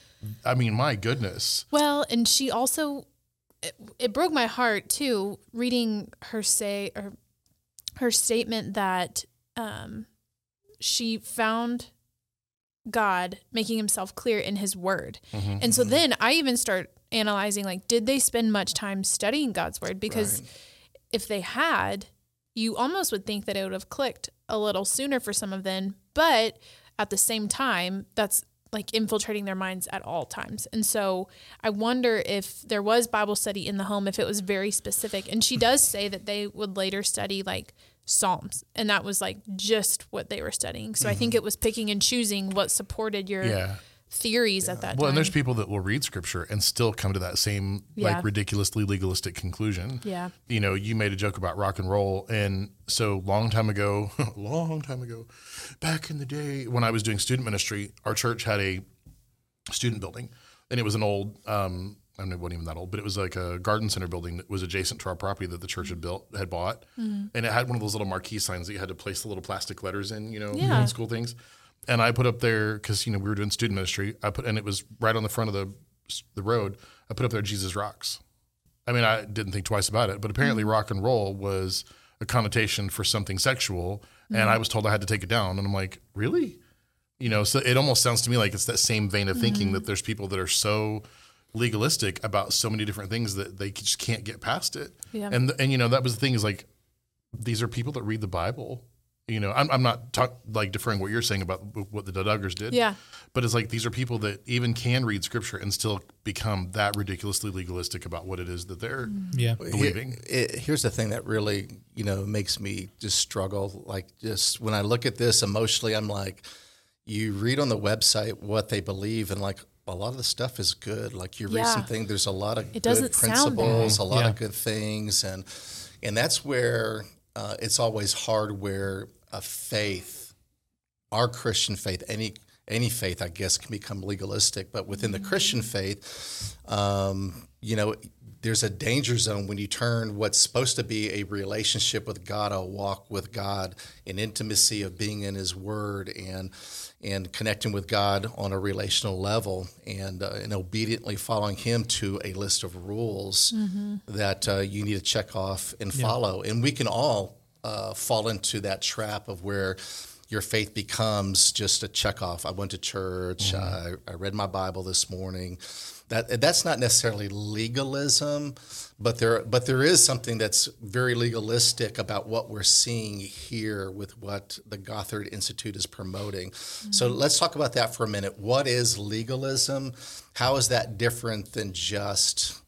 I mean, my goodness. Well, and she also, it, it broke my heart too, reading her say, or her statement that um, she found God making himself clear in his word. Mm-hmm. And so then I even start analyzing, like, did they spend much time studying God's word? Because Right. if they had, you almost would think that it would have clicked a little sooner for some of them. But at the same time, that's like infiltrating their minds at all times. And so I wonder if there was Bible study in the home, if it was very specific. And she does say that they would later study like Psalms, and that was like just what they were studying. So mm-hmm. I think it was picking and choosing what supported your Yeah. theories at that Well, time. and there's people that will read scripture and still come to that same Yeah. like ridiculously legalistic conclusion. Yeah. You know, you made a joke about rock and roll, and so long time ago, long time ago, back in the day when I was doing student ministry, our church had a student building, and it was an old, um, I don't know, it wasn't even that old, but it was like a garden center building that was adjacent to our property that the church had built, had bought, Mm-hmm. and it had one of those little marquee signs that you had to place the little plastic letters in, you know, Yeah. old school things. And I put up there because you know we were doing student ministry. I put and it was right on the front of the the road. I put up there Jesus rocks. I mean, I didn't think twice about it, but apparently Mm-hmm. rock and roll was a connotation for something sexual, and Mm-hmm. I was told I had to take it down. And I'm like, really? You know, so it almost sounds to me like it's that same vein of thinking Mm-hmm. that there's people that are so legalistic about so many different things that they just can't get past it. Yeah. And and you know that was the thing is like these are people that read the Bible. You know, I'm I'm not talk, like deferring what you're saying about what the Duggars did. Yeah. But it's like these are people that even can read scripture and still become that ridiculously legalistic about what it is that they're Yeah. believing. Here- it- here's the thing that really, you know, makes me just struggle. Like, just when I look at this emotionally, I'm like, you read on the website what they believe, and like a lot of the stuff is good. Like, you read Yeah. something, there's a lot of It good doesn't sound bad. principles, a lot Yeah. of good things, and and that's where uh, it's always hard. Where a faith, our Christian faith, any any faith, I guess, can become legalistic. But within the Christian faith, um, you know, there's a danger zone when you turn what's supposed to be a relationship with God, a walk with God, an intimacy of being in His Word, and and connecting with God on a relational level, and uh, and obediently following Him to a list of rules that uh, you need to check off and follow. And we can all uh, fall into that trap of where your faith becomes just a check off. I went to church. I, I read my Bible this morning. That that's not necessarily legalism, but there but there is something that's very legalistic about what we're seeing here with what the Gothard Institute is promoting. So let's talk about that for a minute. What is legalism? How is that different than just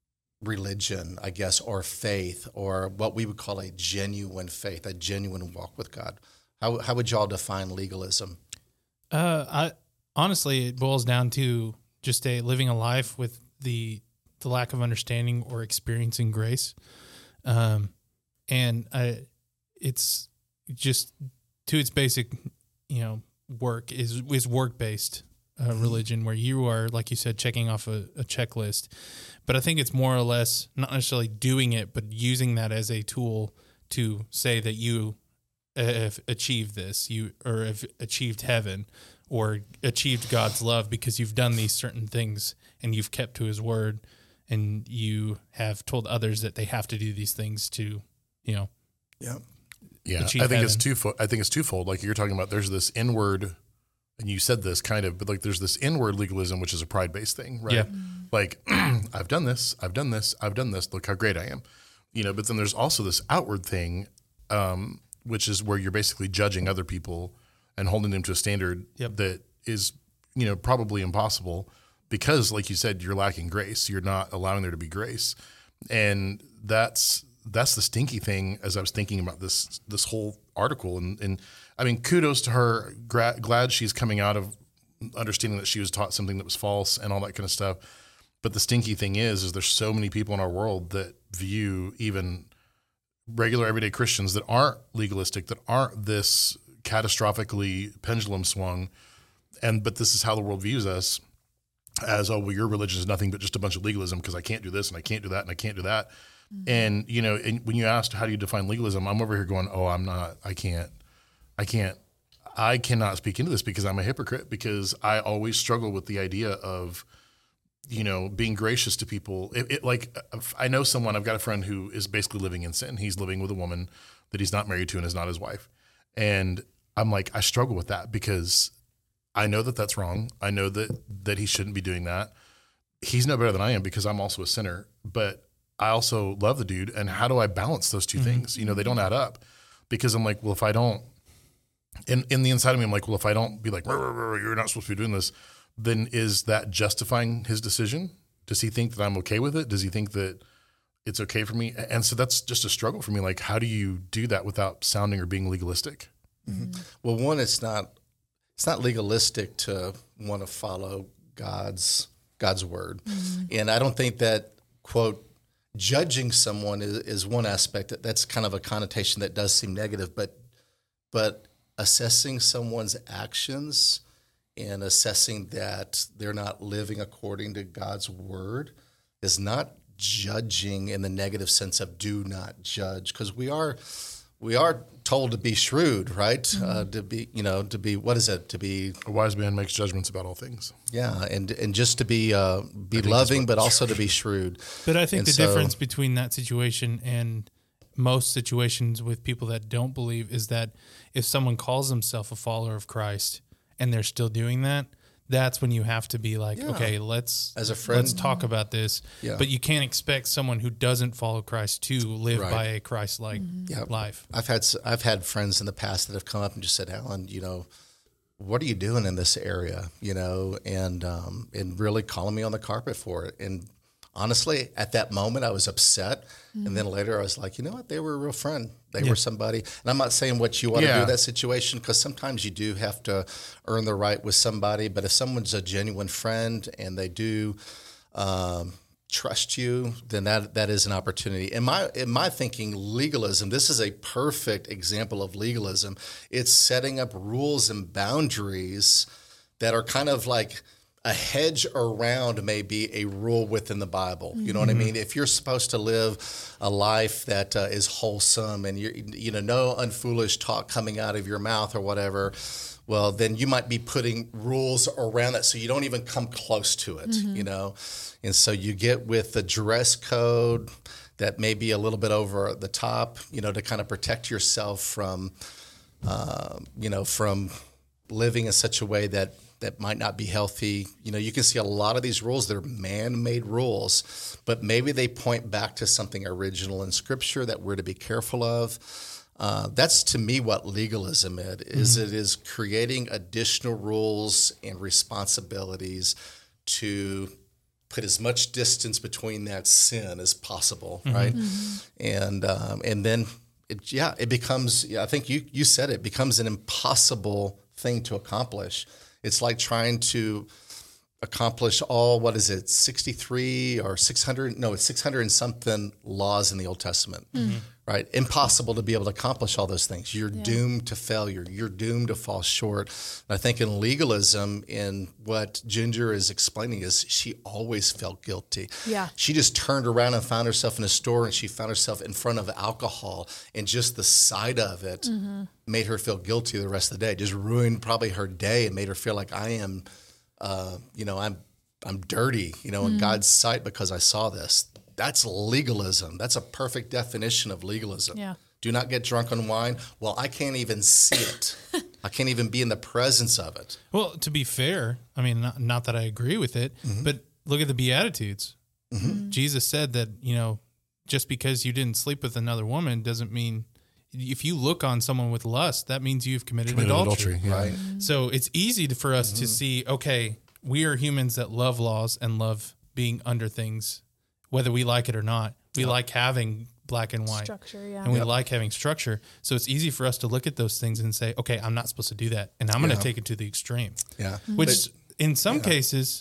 religion, I guess, or faith, or what we would call a genuine faith, a genuine walk with God? How how would y'all define legalism? Uh, I honestly, it boils down to just a living a life with the the lack of understanding or experiencing grace, um, and I, it's just to its basic, you know, work is is work based uh, religion where you are, like you said, checking off a, a checklist. But I think it's more or less not necessarily doing it, but using that as a tool to say that you have achieved this, you or have achieved heaven, or achieved God's love because you've done these certain things and you've kept to His word, and you have told others that they have to do these things to, you know, Yeah. Yeah, achieve I think it's heaven. twofold. I think it's twofold. Like you're talking about, there's this inward, and you said this kind of, but like there's this inward legalism, which is a pride-based thing, right? Yeah. Like I've done this, I've done this, I've done this. Look how great I am, you know. But then there's also this outward thing, um, which is where you're basically judging other people and holding them to a standard Yep. that is, you know, probably impossible because, like you said, you're lacking grace. You're not allowing there to be grace, and that's that's the stinky thing. As I was thinking about this this whole article, and and I mean, kudos to her. Gra- glad she's coming out of understanding that she was taught something that was false and all that kind of stuff. But the stinky thing is, is there's so many people in our world that view even regular everyday Christians that aren't legalistic, that aren't this catastrophically pendulum swung, and but this is how the world views us as, oh, well, your religion is nothing but just a bunch of legalism because I can't do this and I can't do that and I can't do that. Mm-hmm. And, you know, and when you asked how do you define legalism, I'm over here going, oh, I'm not, I can't, I can't, I cannot speak into this because I'm a hypocrite, because I always struggle with the idea of, you know, being gracious to people. It, it like, I know someone, I've got a friend who is basically living in sin. He's living with a woman that he's not married to and is not his wife. And I'm like, I struggle with that because I know that that's wrong. I know that, that he shouldn't be doing that. He's no better than I am because I'm also a sinner, but I also love the dude. And how do I balance those two mm-hmm. things? You know, they don't add up, because I'm like, well, if I don't, in, in the inside of me, I'm like, well, if I don't be like, rah, rah, rah, you're not supposed to be doing this, then is that justifying his decision? Does he think that I'm okay with it? Does he think that it's okay for me? And so that's just a struggle for me. Like, how do you do that without sounding or being legalistic? Mm-hmm. Well, one, it's not, it's not legalistic to want to follow God's God's word. And I don't think that, quote, judging someone is, is one aspect. That's kind of a connotation that does seem negative, but but assessing someone's actions and assessing that they're not living according to God's word is not judging in the negative sense of do not judge, because we are we are told to be shrewd, right? Mm-hmm. Uh, to be, you know, to be, what is it? To be a wise man makes judgments about all things. Yeah, and and just to be uh, be loving, but also to be shrewd. But I think and the so, difference between that situation and most situations with people that don't believe is that if someone calls themselves a follower of Christ and they're still doing that, that's when you have to be like, Yeah. okay, let's As a friend. let's talk about this. Yeah. But you can't expect someone who doesn't follow Christ to live Right. by a Christ-like Yeah. life. I've had s- I've had friends in the past that have come up and just said, Alan, you know, what are you doing in this area? You know, and um, and really calling me on the carpet for it. And honestly, at that moment, I was upset. And then later I was like, you know what? They were a real friend. They Yeah. were somebody. And I'm not saying what you ought to Yeah. do in that situation, because sometimes you do have to earn the right with somebody. But if someone's a genuine friend and they do um, trust you, then that that is an opportunity. In my in my thinking, legalism, this is a perfect example of legalism. It's setting up rules and boundaries that are kind of like a hedge around maybe a rule within the Bible. You know what I mean? If you're supposed to live a life that uh, is wholesome and you you know no unfoolish talk coming out of your mouth or whatever, well, then you might be putting rules around that so you don't even come close to it, you know? And so you get with the dress code that may be a little bit over the top, you know, to kind of protect yourself from, uh, you know, from living in such a way that that might not be healthy. You know, you can see a lot of these rules, they're man-made rules, but maybe they point back to something original in Scripture that we're to be careful of. Uh, that's to me what legalism is, is it is creating additional rules and responsibilities to put as much distance between that sin as possible, right? And um, and then, it, yeah, it becomes, yeah, I think you you said it, becomes an impossible thing to accomplish. It's like trying to accomplish all, what is it, sixty-three or six hundred, no, it's six hundred and something laws in the Old Testament, right? Impossible to be able to accomplish all those things. You're doomed to failure. You're doomed to fall short. And I think in legalism, in what Ginger is explaining, is she always felt guilty. Yeah. She just turned around and found herself in a store and she found herself in front of alcohol, and just the sight of it made her feel guilty the rest of the day. Just ruined probably her day and made her feel like I am, uh, you know, I'm I'm dirty, you know, in God's sight because I saw this. That's legalism. That's a perfect definition of legalism. Yeah. Do not get drunk on wine. Well, I can't even see it. I can't even be in the presence of it. Well, to be fair, I mean, not, not that I agree with it, but look at the Beatitudes. Jesus said that, you know, just because you didn't sleep with another woman doesn't mean, if you look on someone with lust, that means you've committed, Committed adultery. adultery, yeah. Right. So it's easy to, for us to see, okay, we are humans that love laws and love being under things, whether we like it or not. We like having black and white. Structure, yeah. And we like having structure. So it's easy for us to look at those things and say, okay, I'm not supposed to do that. And I'm going to Yeah. take it to the extreme, Yeah. which But- in some cases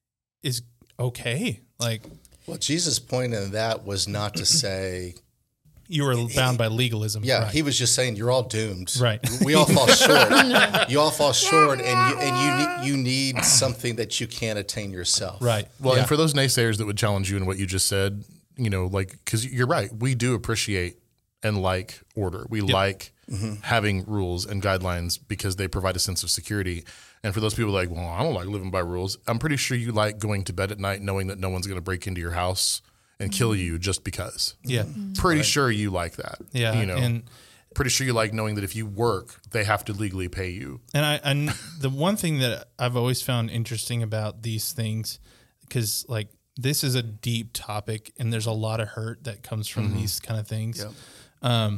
is okay. Like well, Jesus' point in that was not to say, you were bound by legalism. yeah, right. he was just saying you're all doomed. Right. We all fall short. You all fall short, and you and you need you need something that you can't attain yourself. Right. Well, Yeah. and for those naysayers that would challenge you in what you just said, you know, like, because you're right, we do appreciate and like order. We like having rules and guidelines because they provide a sense of security. And for those people like, well, I don't like living by rules. I'm pretty sure you like going to bed at night knowing that no one's going to break into your house and kill you just because. Yeah. Pretty sure you like that. Yeah. You know, And pretty sure you like knowing that if you work, they have to legally pay you. And I, and the one thing that I've always found interesting about these things, because like this is a deep topic and there's a lot of hurt that comes from these kind of things, um,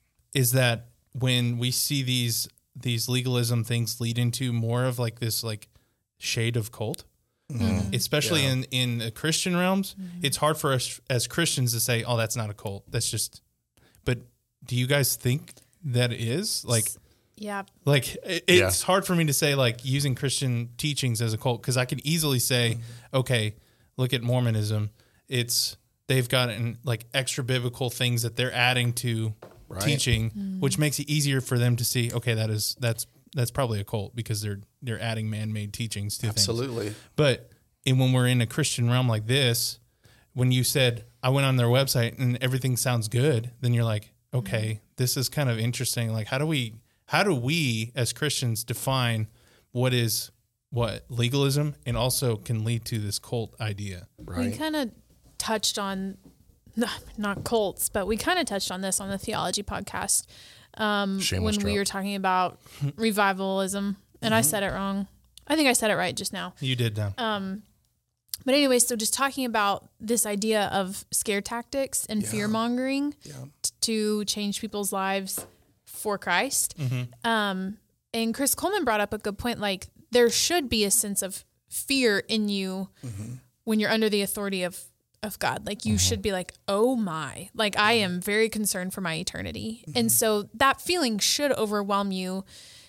is that when we see these these legalism things lead into more of like this like shade of cult, especially in in the Christian realms, it's hard for us as Christians to say, "Oh, that's not a cult. That's just." But do you guys think that is like? Yeah. Like it, Yeah. it's hard for me to say like using Christian teachings as a cult because I could easily say, Mm-hmm. okay, look at Mormonism. It's they've got an, like extra biblical things that they're adding to Right. teaching, Mm. which makes it easier for them to see. Okay, that is that's that's probably a cult because they're they're adding man-made teachings to things. Absolutely. But in, when we're in a Christian realm like this, when you said I went on their website and everything sounds good, then you're like, okay, this is kind of interesting. Like, how do we? How do we as Christians define what is what legalism and also can lead to this cult idea? We Right. kind of touched on, no, not cults, but we kind of touched on this on the theology podcast um, Shameless when we drop. were talking about revivalism. And I said it wrong. I think I said it right just now. You did now. Um, But anyway, so just talking about this idea of scare tactics and Yeah. fear mongering Yeah. t- to change people's lives for Christ. Mm-hmm. Um, and Chris Coleman brought up a good point. Like there should be a sense of fear in you Mm-hmm. when you're under the authority of, of God. Like you should be like, oh my, like I am very concerned for my eternity. Mm-hmm. And so that feeling should overwhelm you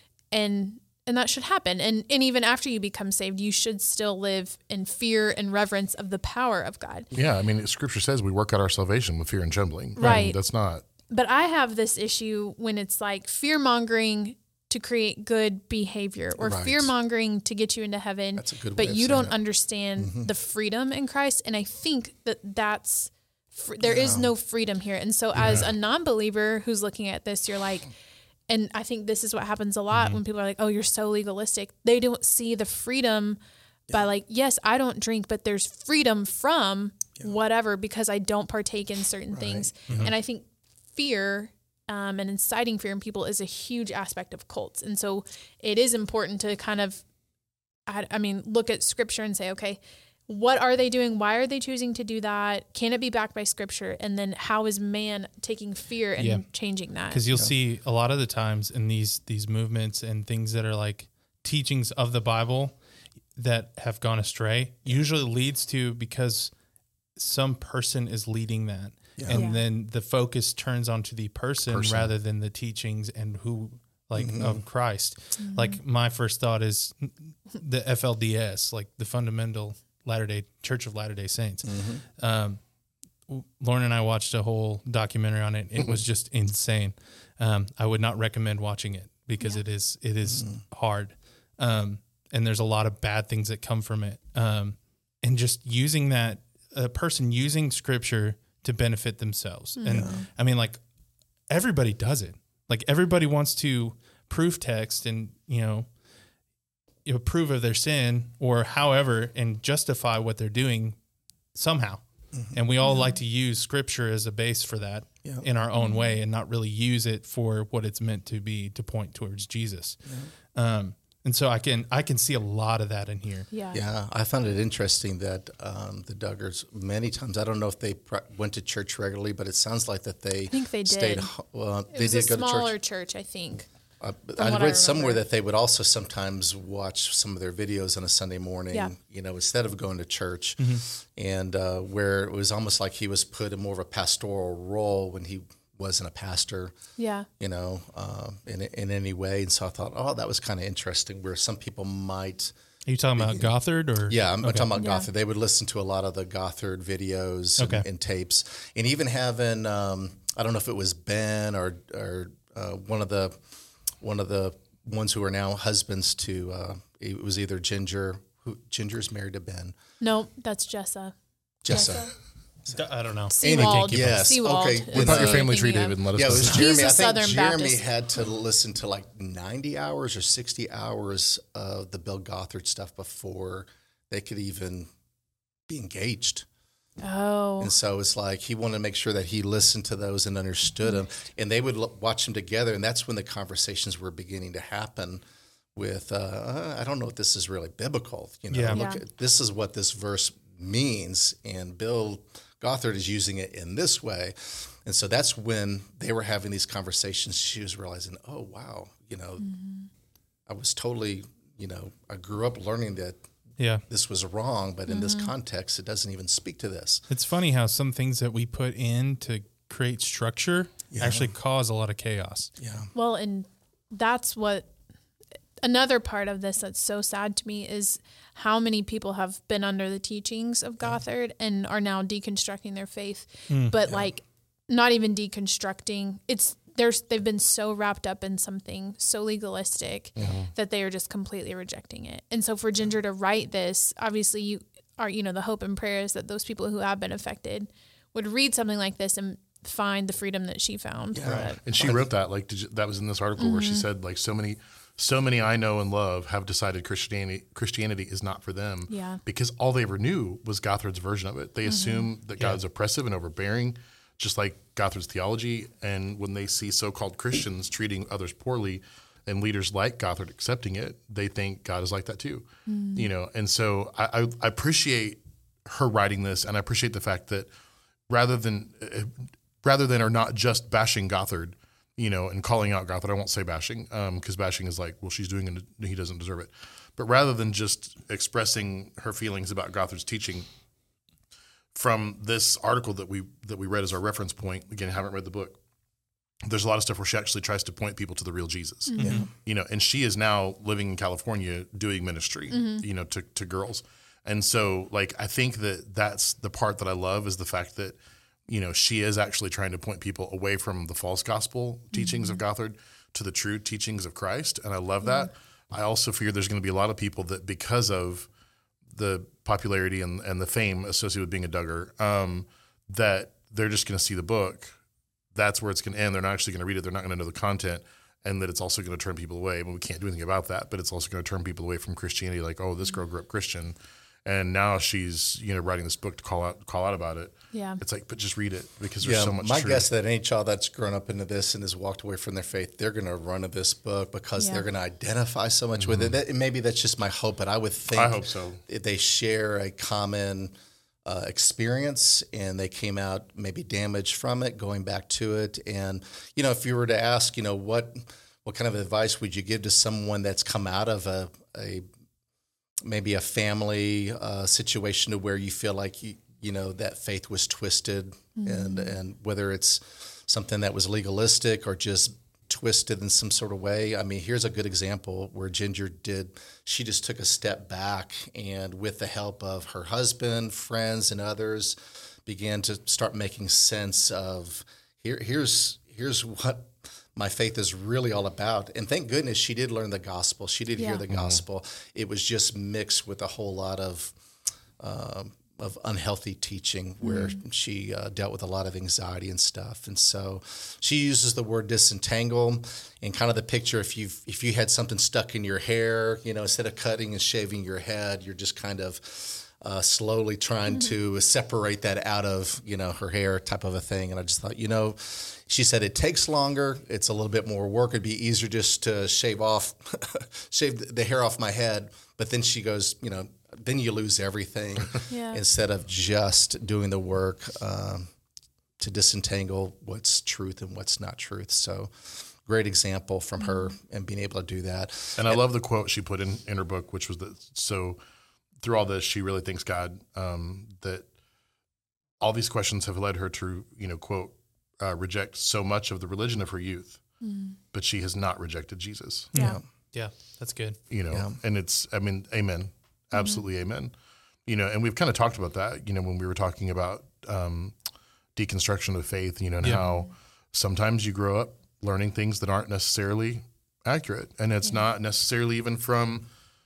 and and that should happen. And and even after you become saved, you should still live in fear and reverence of the power of God. Yeah, I mean, Scripture says we work out our salvation with fear and trembling. I mean, Right. that's not. But I have this issue when it's like fear mongering to create good behavior or Right. fear mongering to get you into heaven. That's a good way but of you saying don't it. understand the freedom in Christ. And I think that that's, fr- there is no freedom here. And so as a non-believer who's looking at this, you're like, and I think this is what happens a lot when people are like, oh, you're so legalistic. They don't see the freedom by like, yes, I don't drink, but there's freedom from whatever because I don't partake in certain things. And I think fear um, and inciting fear in people is a huge aspect of cults. And so it is important to kind of, I, I mean, look at scripture and say, okay, what are they doing? Why are they choosing to do that? Can it be backed by scripture? And then how is man taking fear and Yeah. changing that? Because you'll see a lot of the times in these these movements and things that are like teachings of the Bible that have gone astray usually leads to because some person is leading that. And Yeah. then the focus turns onto the person, Person. rather than the teachings and who like Mm-hmm. of Christ. Like my first thought is the F L D S, like the fundamental Latter-day Church of Latter-day Saints. Mm-hmm. Um, Lauren and I watched a whole documentary on it. It was just insane. Um, I would not recommend watching it because it is it is hard, um, and there's a lot of bad things that come from it. Um, and just using that, a person using scripture to benefit themselves. And I mean, like everybody does it. Like everybody wants to proof text and you know, you know, prove of their sin or however and justify what they're doing somehow. And we all like to use scripture as a base for that Yeah. in our own way and not really use it for what it's meant to be, to point towards Jesus. Um, and so I can, I can see a lot of that in here. yeah. Yeah, I found it interesting that um, the Duggars many times. I don't know if they pr- went to church regularly, but it sounds like that they. I think they stayed. did. ho- Well, It they was did a go to smaller church. church, I think. Uh, from I what read I somewhere remember. that they would also sometimes watch some of their videos on a Sunday morning. Yeah. You know, instead of going to church, Mm-hmm. and uh, where it was almost like he was put in more of a pastoral role when he wasn't a pastor. Yeah. You know, uh, in in any way. And so I thought, oh, that was kind of interesting. Where some people might. Are you talking about Gothard or? Yeah, I'm, I'm Okay. talking about Yeah. Gothard. They would listen to a lot of the Gothard videos and, Okay. and tapes, and even having um, I don't know if it was Ben or or uh, one of the one of the ones who are now husbands to uh, it was either Ginger. Who Ginger's married to Ben. No, that's Jessa. Jessa. I don't know. Seawald. Yes, Seawald okay. is What What about who your you're family tree, thinking of. David? And let us Yeah, it know. was He's Jeremy. a I think Southern Jeremy Baptist. had to listen to like ninety hours or sixty hours of the Bill Gothard stuff before they could even be engaged. Oh. And so it's like he wanted to make sure that he listened to those and understood them, and they would lo- watch them together, and that's when the conversations were beginning to happen. With uh, I don't know if this is really biblical. You know, Yeah. look Yeah. at, this is what this verse means, and Bill Gothard is using it in this way, and so that's when they were having these conversations. She was realizing, oh wow, you know, I was totally, you know, I grew up learning that Yeah. this was wrong, but in this context, it doesn't even speak to this. It's funny how some things that we put in to create structure actually cause a lot of chaos. Yeah. Well, and that's what another part of this that's so sad to me is how many people have been under the teachings of Gothard and are now deconstructing their faith, Mm, but yeah. like not even deconstructing. It's there's they've been so wrapped up in something so legalistic Mm-hmm. that they are just completely rejecting it. And so for Ginger to write this, obviously you are, you know, the hope and prayer is that those people who have been affected would read something like this and find the freedom that she found. Yeah. But- And she wrote that, like, did you, that was in this article where she said, like, so many, so many I know and love have decided Christianity, Christianity is not for them. Yeah. Because all they ever knew was Gothard's version of it. They assume that God's oppressive and overbearing, just like Gothard's theology. And when they see so-called Christians treating others poorly and leaders like Gothard accepting it, they think God is like that too. You know, and so I, I, I appreciate her writing this, and I appreciate the fact that rather than uh, rather than or not just bashing Gothard, you know, and calling out Gothard, I won't say bashing, because um, bashing is like, well, she's doing it, he doesn't deserve it. But rather than just expressing her feelings about Gothard's teaching, from this article that we that we read as our reference point, again, I haven't read the book, there's a lot of stuff where she actually tries to point people to the real Jesus. Yeah. You know, and she is now living in California doing ministry, you know, to, to girls. And so, like, I think that that's the part that I love is the fact that, you know, she is actually trying to point people away from the false gospel teachings of Gothard to the true teachings of Christ. And I love that. I also figure there's going to be a lot of people that because of the popularity and, and the fame associated with being a Duggar, um, that they're just going to see the book. That's where it's going to end. They're not actually going to read it. They're not going to know the content, and that it's also going to turn people away. I mean, we can't do anything about that, but it's also going to turn people away from Christianity. Like, oh, this girl grew up Christian, and now she's, you know, writing this book to call out call out about it. Yeah. It's like, but just read it because there's Yeah, so much my truth. guess that any child that's grown up into this and has walked away from their faith, they're going to run to this book because Yeah. they're going to identify so much with it. That, and maybe that's just my hope, but I would think I hope so. if they share a common uh, experience and they came out maybe damaged from it, going back to it. And, you know, if you were to ask, you know, what what kind of advice would you give to someone that's come out of a, a maybe a family uh, situation to where you feel like you, you know that faith was twisted, and and whether it's something that was legalistic or just twisted in some sort of way. I mean, here's a good example where Ginger did. She just took a step back and, with the help of her husband, friends, and others, began to start making sense of here. Here's here's what my faith is really all about. And thank goodness she did learn the gospel. She did Yeah. hear the gospel. It was just mixed with a whole lot of um, of unhealthy teaching where she uh, dealt with a lot of anxiety and stuff. And so she uses the word disentangle, and kind of the picture, if you if you had something stuck in your hair, you know, instead of cutting and shaving your head, you're just kind of uh, slowly trying to separate that out of, you know, her hair type of a thing. And I just thought, you know, she said it takes longer. It's a little bit more work. It'd be easier just to shave off, shave the hair off my head. But then she goes, you know, then you lose everything Yeah. instead of just doing the work um, to disentangle what's truth and what's not truth. So great example from her and being able to do that. And I love the quote she put in, in her book, which was that, so through all this, she really thanks God um, that all these questions have led her to, you know, quote, uh, reject so much of the religion of her youth, but she has not rejected Jesus, Yeah. Yeah, that's good. you know, Yeah. and it's, I mean, amen. Absolutely amen. You know, and we've kind of talked about that, you know, when we were talking about um, deconstruction of faith, you know, and Yeah. how sometimes you grow up learning things that aren't necessarily accurate. And it's not necessarily even from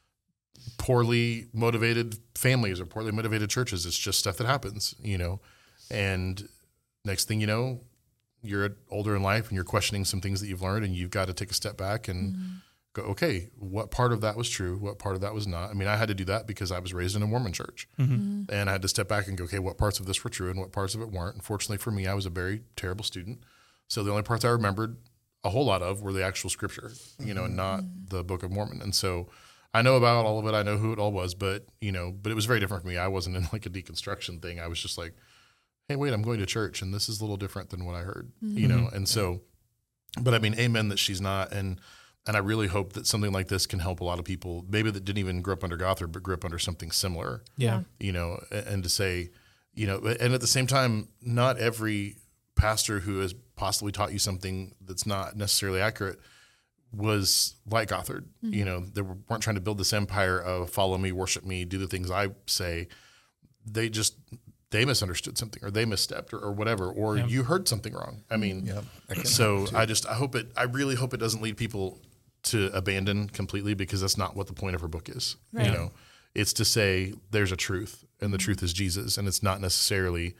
poorly motivated families or poorly motivated churches. It's just stuff that happens, you know. And next thing you know, you're older in life and you're questioning some things that you've learned, and you've got to take a step back and go, okay, what part of that was true? What part of that was not? I mean, I had to do that because I was raised in a Mormon church, and I had to step back and go, okay, what parts of this were true and what parts of it weren't? Unfortunately for me, I was a very terrible student. So the only parts I remembered a whole lot of were the actual scripture, you know, and not the Book of Mormon. And so I know about all of it. I know who it all was, but, you know, but it was very different for me. I wasn't in like a deconstruction thing. I was just like, hey, wait, I'm going to church and this is a little different than what I heard, you know? And so, but I mean, amen that she's not. And, and I really hope that something like this can help a lot of people, maybe that didn't even grow up under Gothard, but grew up under something similar, Yeah. you know, and, and to say, you know, and at the same time, not every pastor who has possibly taught you something that's not necessarily accurate was like Gothard. Mm-hmm. You know, they weren't trying to build this empire of follow me, worship me, do the things I say. They just, they misunderstood something, or they misstepped, or, or whatever, or yeah. you heard something wrong. I mean, yeah, I so I just, I hope it, I really hope it doesn't lead people to abandon completely, because that's not what the point of her book is. Right. You know, it's to say there's a truth, and the truth is Jesus, and it's not necessarily,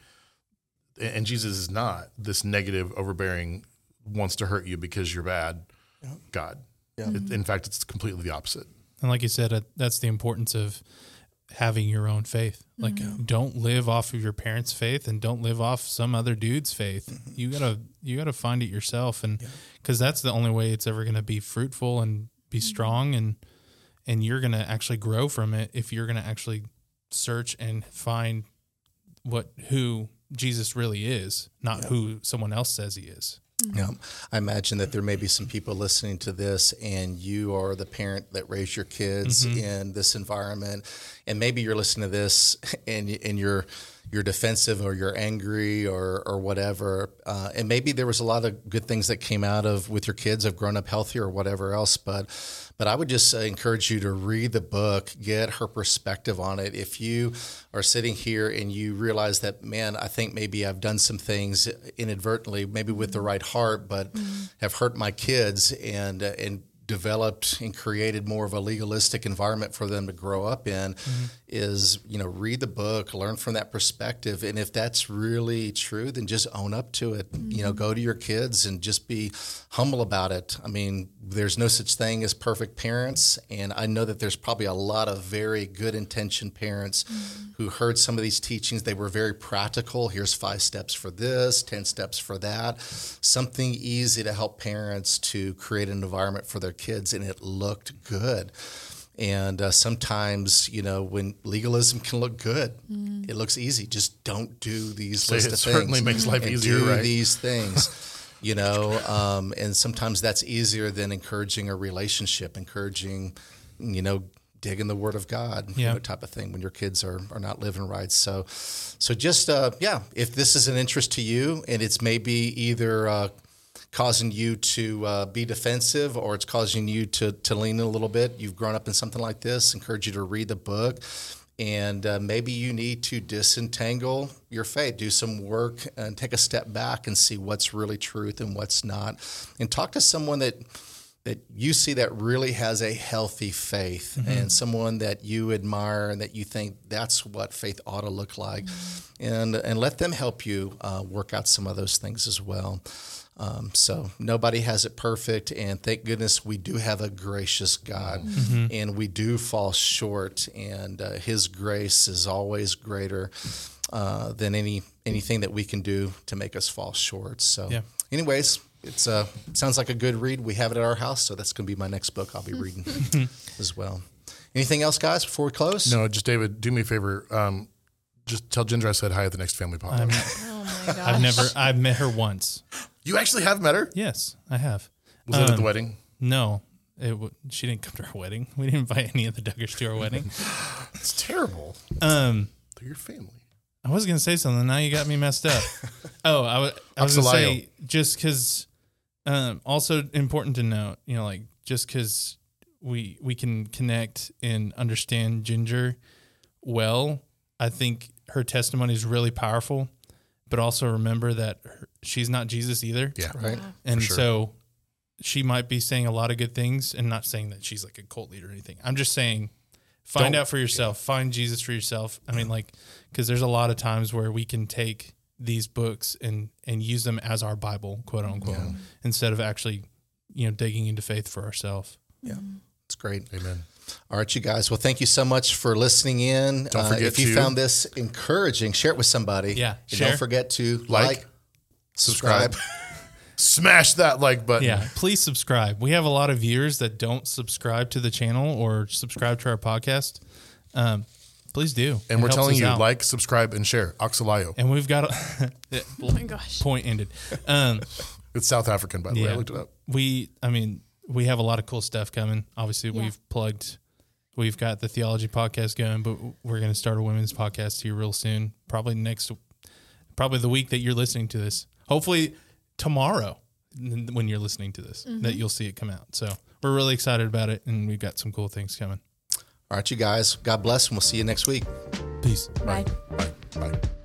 and Jesus is not this negative, overbearing, wants to hurt you because you're bad yeah. God. Yeah. It, in fact, it's completely the opposite. And like you said, uh, that's the importance of having your own faith. Like, mm-hmm. don't live off of your parents' faith, and don't live off some other dude's faith. Mm-hmm. You gotta, you gotta find it yourself, and because yeah. that's the only way it's ever going to be fruitful and be mm-hmm. strong, and and you're going to actually grow from it if you're going to actually search and find what who Jesus really is, not yeah. who someone else says he is. Yeah, I imagine that there may be some people listening to this, and you are the parent that raised your kids mm-hmm. in this environment, and maybe you're listening to this and and you're you're defensive, or you're angry, or or whatever, uh, and maybe there was a lot of good things that came out of with your kids have grown up healthy or whatever else, but. But I would just uh, encourage you to read the book, get her perspective on it. If you are sitting here and you realize that, man, I think maybe I've done some things inadvertently, maybe with the right heart, but mm-hmm. have hurt my kids and uh, and developed and created more of a legalistic environment for them to grow up in, mm-hmm. is, you know, read the book, learn from that perspective. And if that's really true, then just own up to it. Mm-hmm. You know, go to your kids and just be humble about it. I mean, there's no such thing as perfect parents. And I know that there's probably a lot of very good intentioned parents mm-hmm. who heard some of these teachings. They were very practical. Here's five steps for this, ten steps for that. Something easy to help parents to create an environment for their kids, and it looked good. And uh, sometimes, you know, when legalism can look good, mm. it looks easy. Just don't do these so list it of certainly things. Makes life and easier, do right? these things, you know, um, and sometimes that's easier than encouraging a relationship, encouraging, you know, digging the Word of God, yeah. you know, type of thing when your kids are, are not living right. So, so just, uh, yeah, if this is an interest to you, and it's maybe either uh, causing you to uh, be defensive, or it's causing you to to lean in a little bit, you've grown up in something like this, encourage you to read the book, and uh, maybe you need to disentangle your faith, do some work, and take a step back and see what's really truth and what's not, and talk to someone that that you see that really has a healthy faith, mm-hmm. and someone that you admire and that you think that's what faith ought to look like, mm-hmm. and and let them help you uh, work out some of those things as well. Um, so nobody has it perfect, and thank goodness we do have a gracious God, mm-hmm. and we do fall short, and uh, His grace is always greater uh, than any anything that we can do to make us fall short. So, yeah. anyways, it's uh, it sounds like a good read. We have it at our house, so that's going to be my next book I'll be reading as well. Anything else, guys, before we close? No, just David, do me a favor. Um, just tell Ginger I said hi at the next family potluck. Oh my gosh! I've never, I've met her once. You actually have met her? Yes, I have. Was um, it at the wedding? No, it w- she didn't come to our wedding. We didn't invite any of the Duggars to our wedding. It's terrible. Um, They're your family. I was going to say something. Now you got me messed up. oh, I, w- I was going to say, just because, um, also important to note, you know, like just because we we can connect and understand Ginger well, I think her testimony is really powerful. But also remember that her, she's not Jesus either. Yeah. Right. And sure. so she might be saying a lot of good things, and not saying that she's like a cult leader or anything. I'm just saying, find Don't, out for yourself, yeah. find Jesus for yourself. I mean, like, because there's a lot of times where we can take these books and, and use them as our Bible, quote unquote, yeah. instead of actually, you know, digging into faith for ourselves. Yeah. It's great. Amen. All right, you guys. Well, thank you so much for listening in. Don't forget uh, if you to, found this encouraging, share it with somebody. Yeah, and share. Don't forget to like, like subscribe. Smash that like button. Yeah, please subscribe. We have a lot of viewers that don't subscribe to the channel or subscribe to our podcast. Um, please do. And it we're telling you, out. like, subscribe, and share. Oxalayo. And we've got a oh my gosh. Point ended. Um, it's South African, by the yeah, way. I looked it up. We, I mean, we have a lot of cool stuff coming. Obviously, yeah. we've plugged. We've got the theology podcast going, but we're going to start a women's podcast here real soon. Probably next, probably the week that you're listening to this. Hopefully tomorrow. n- when you're listening to this, that you'll see it come out. So we're really excited about it, and we've got some cool things coming. All right, you guys. God bless, and we'll see you next week. Peace. Bye. Bye. Bye.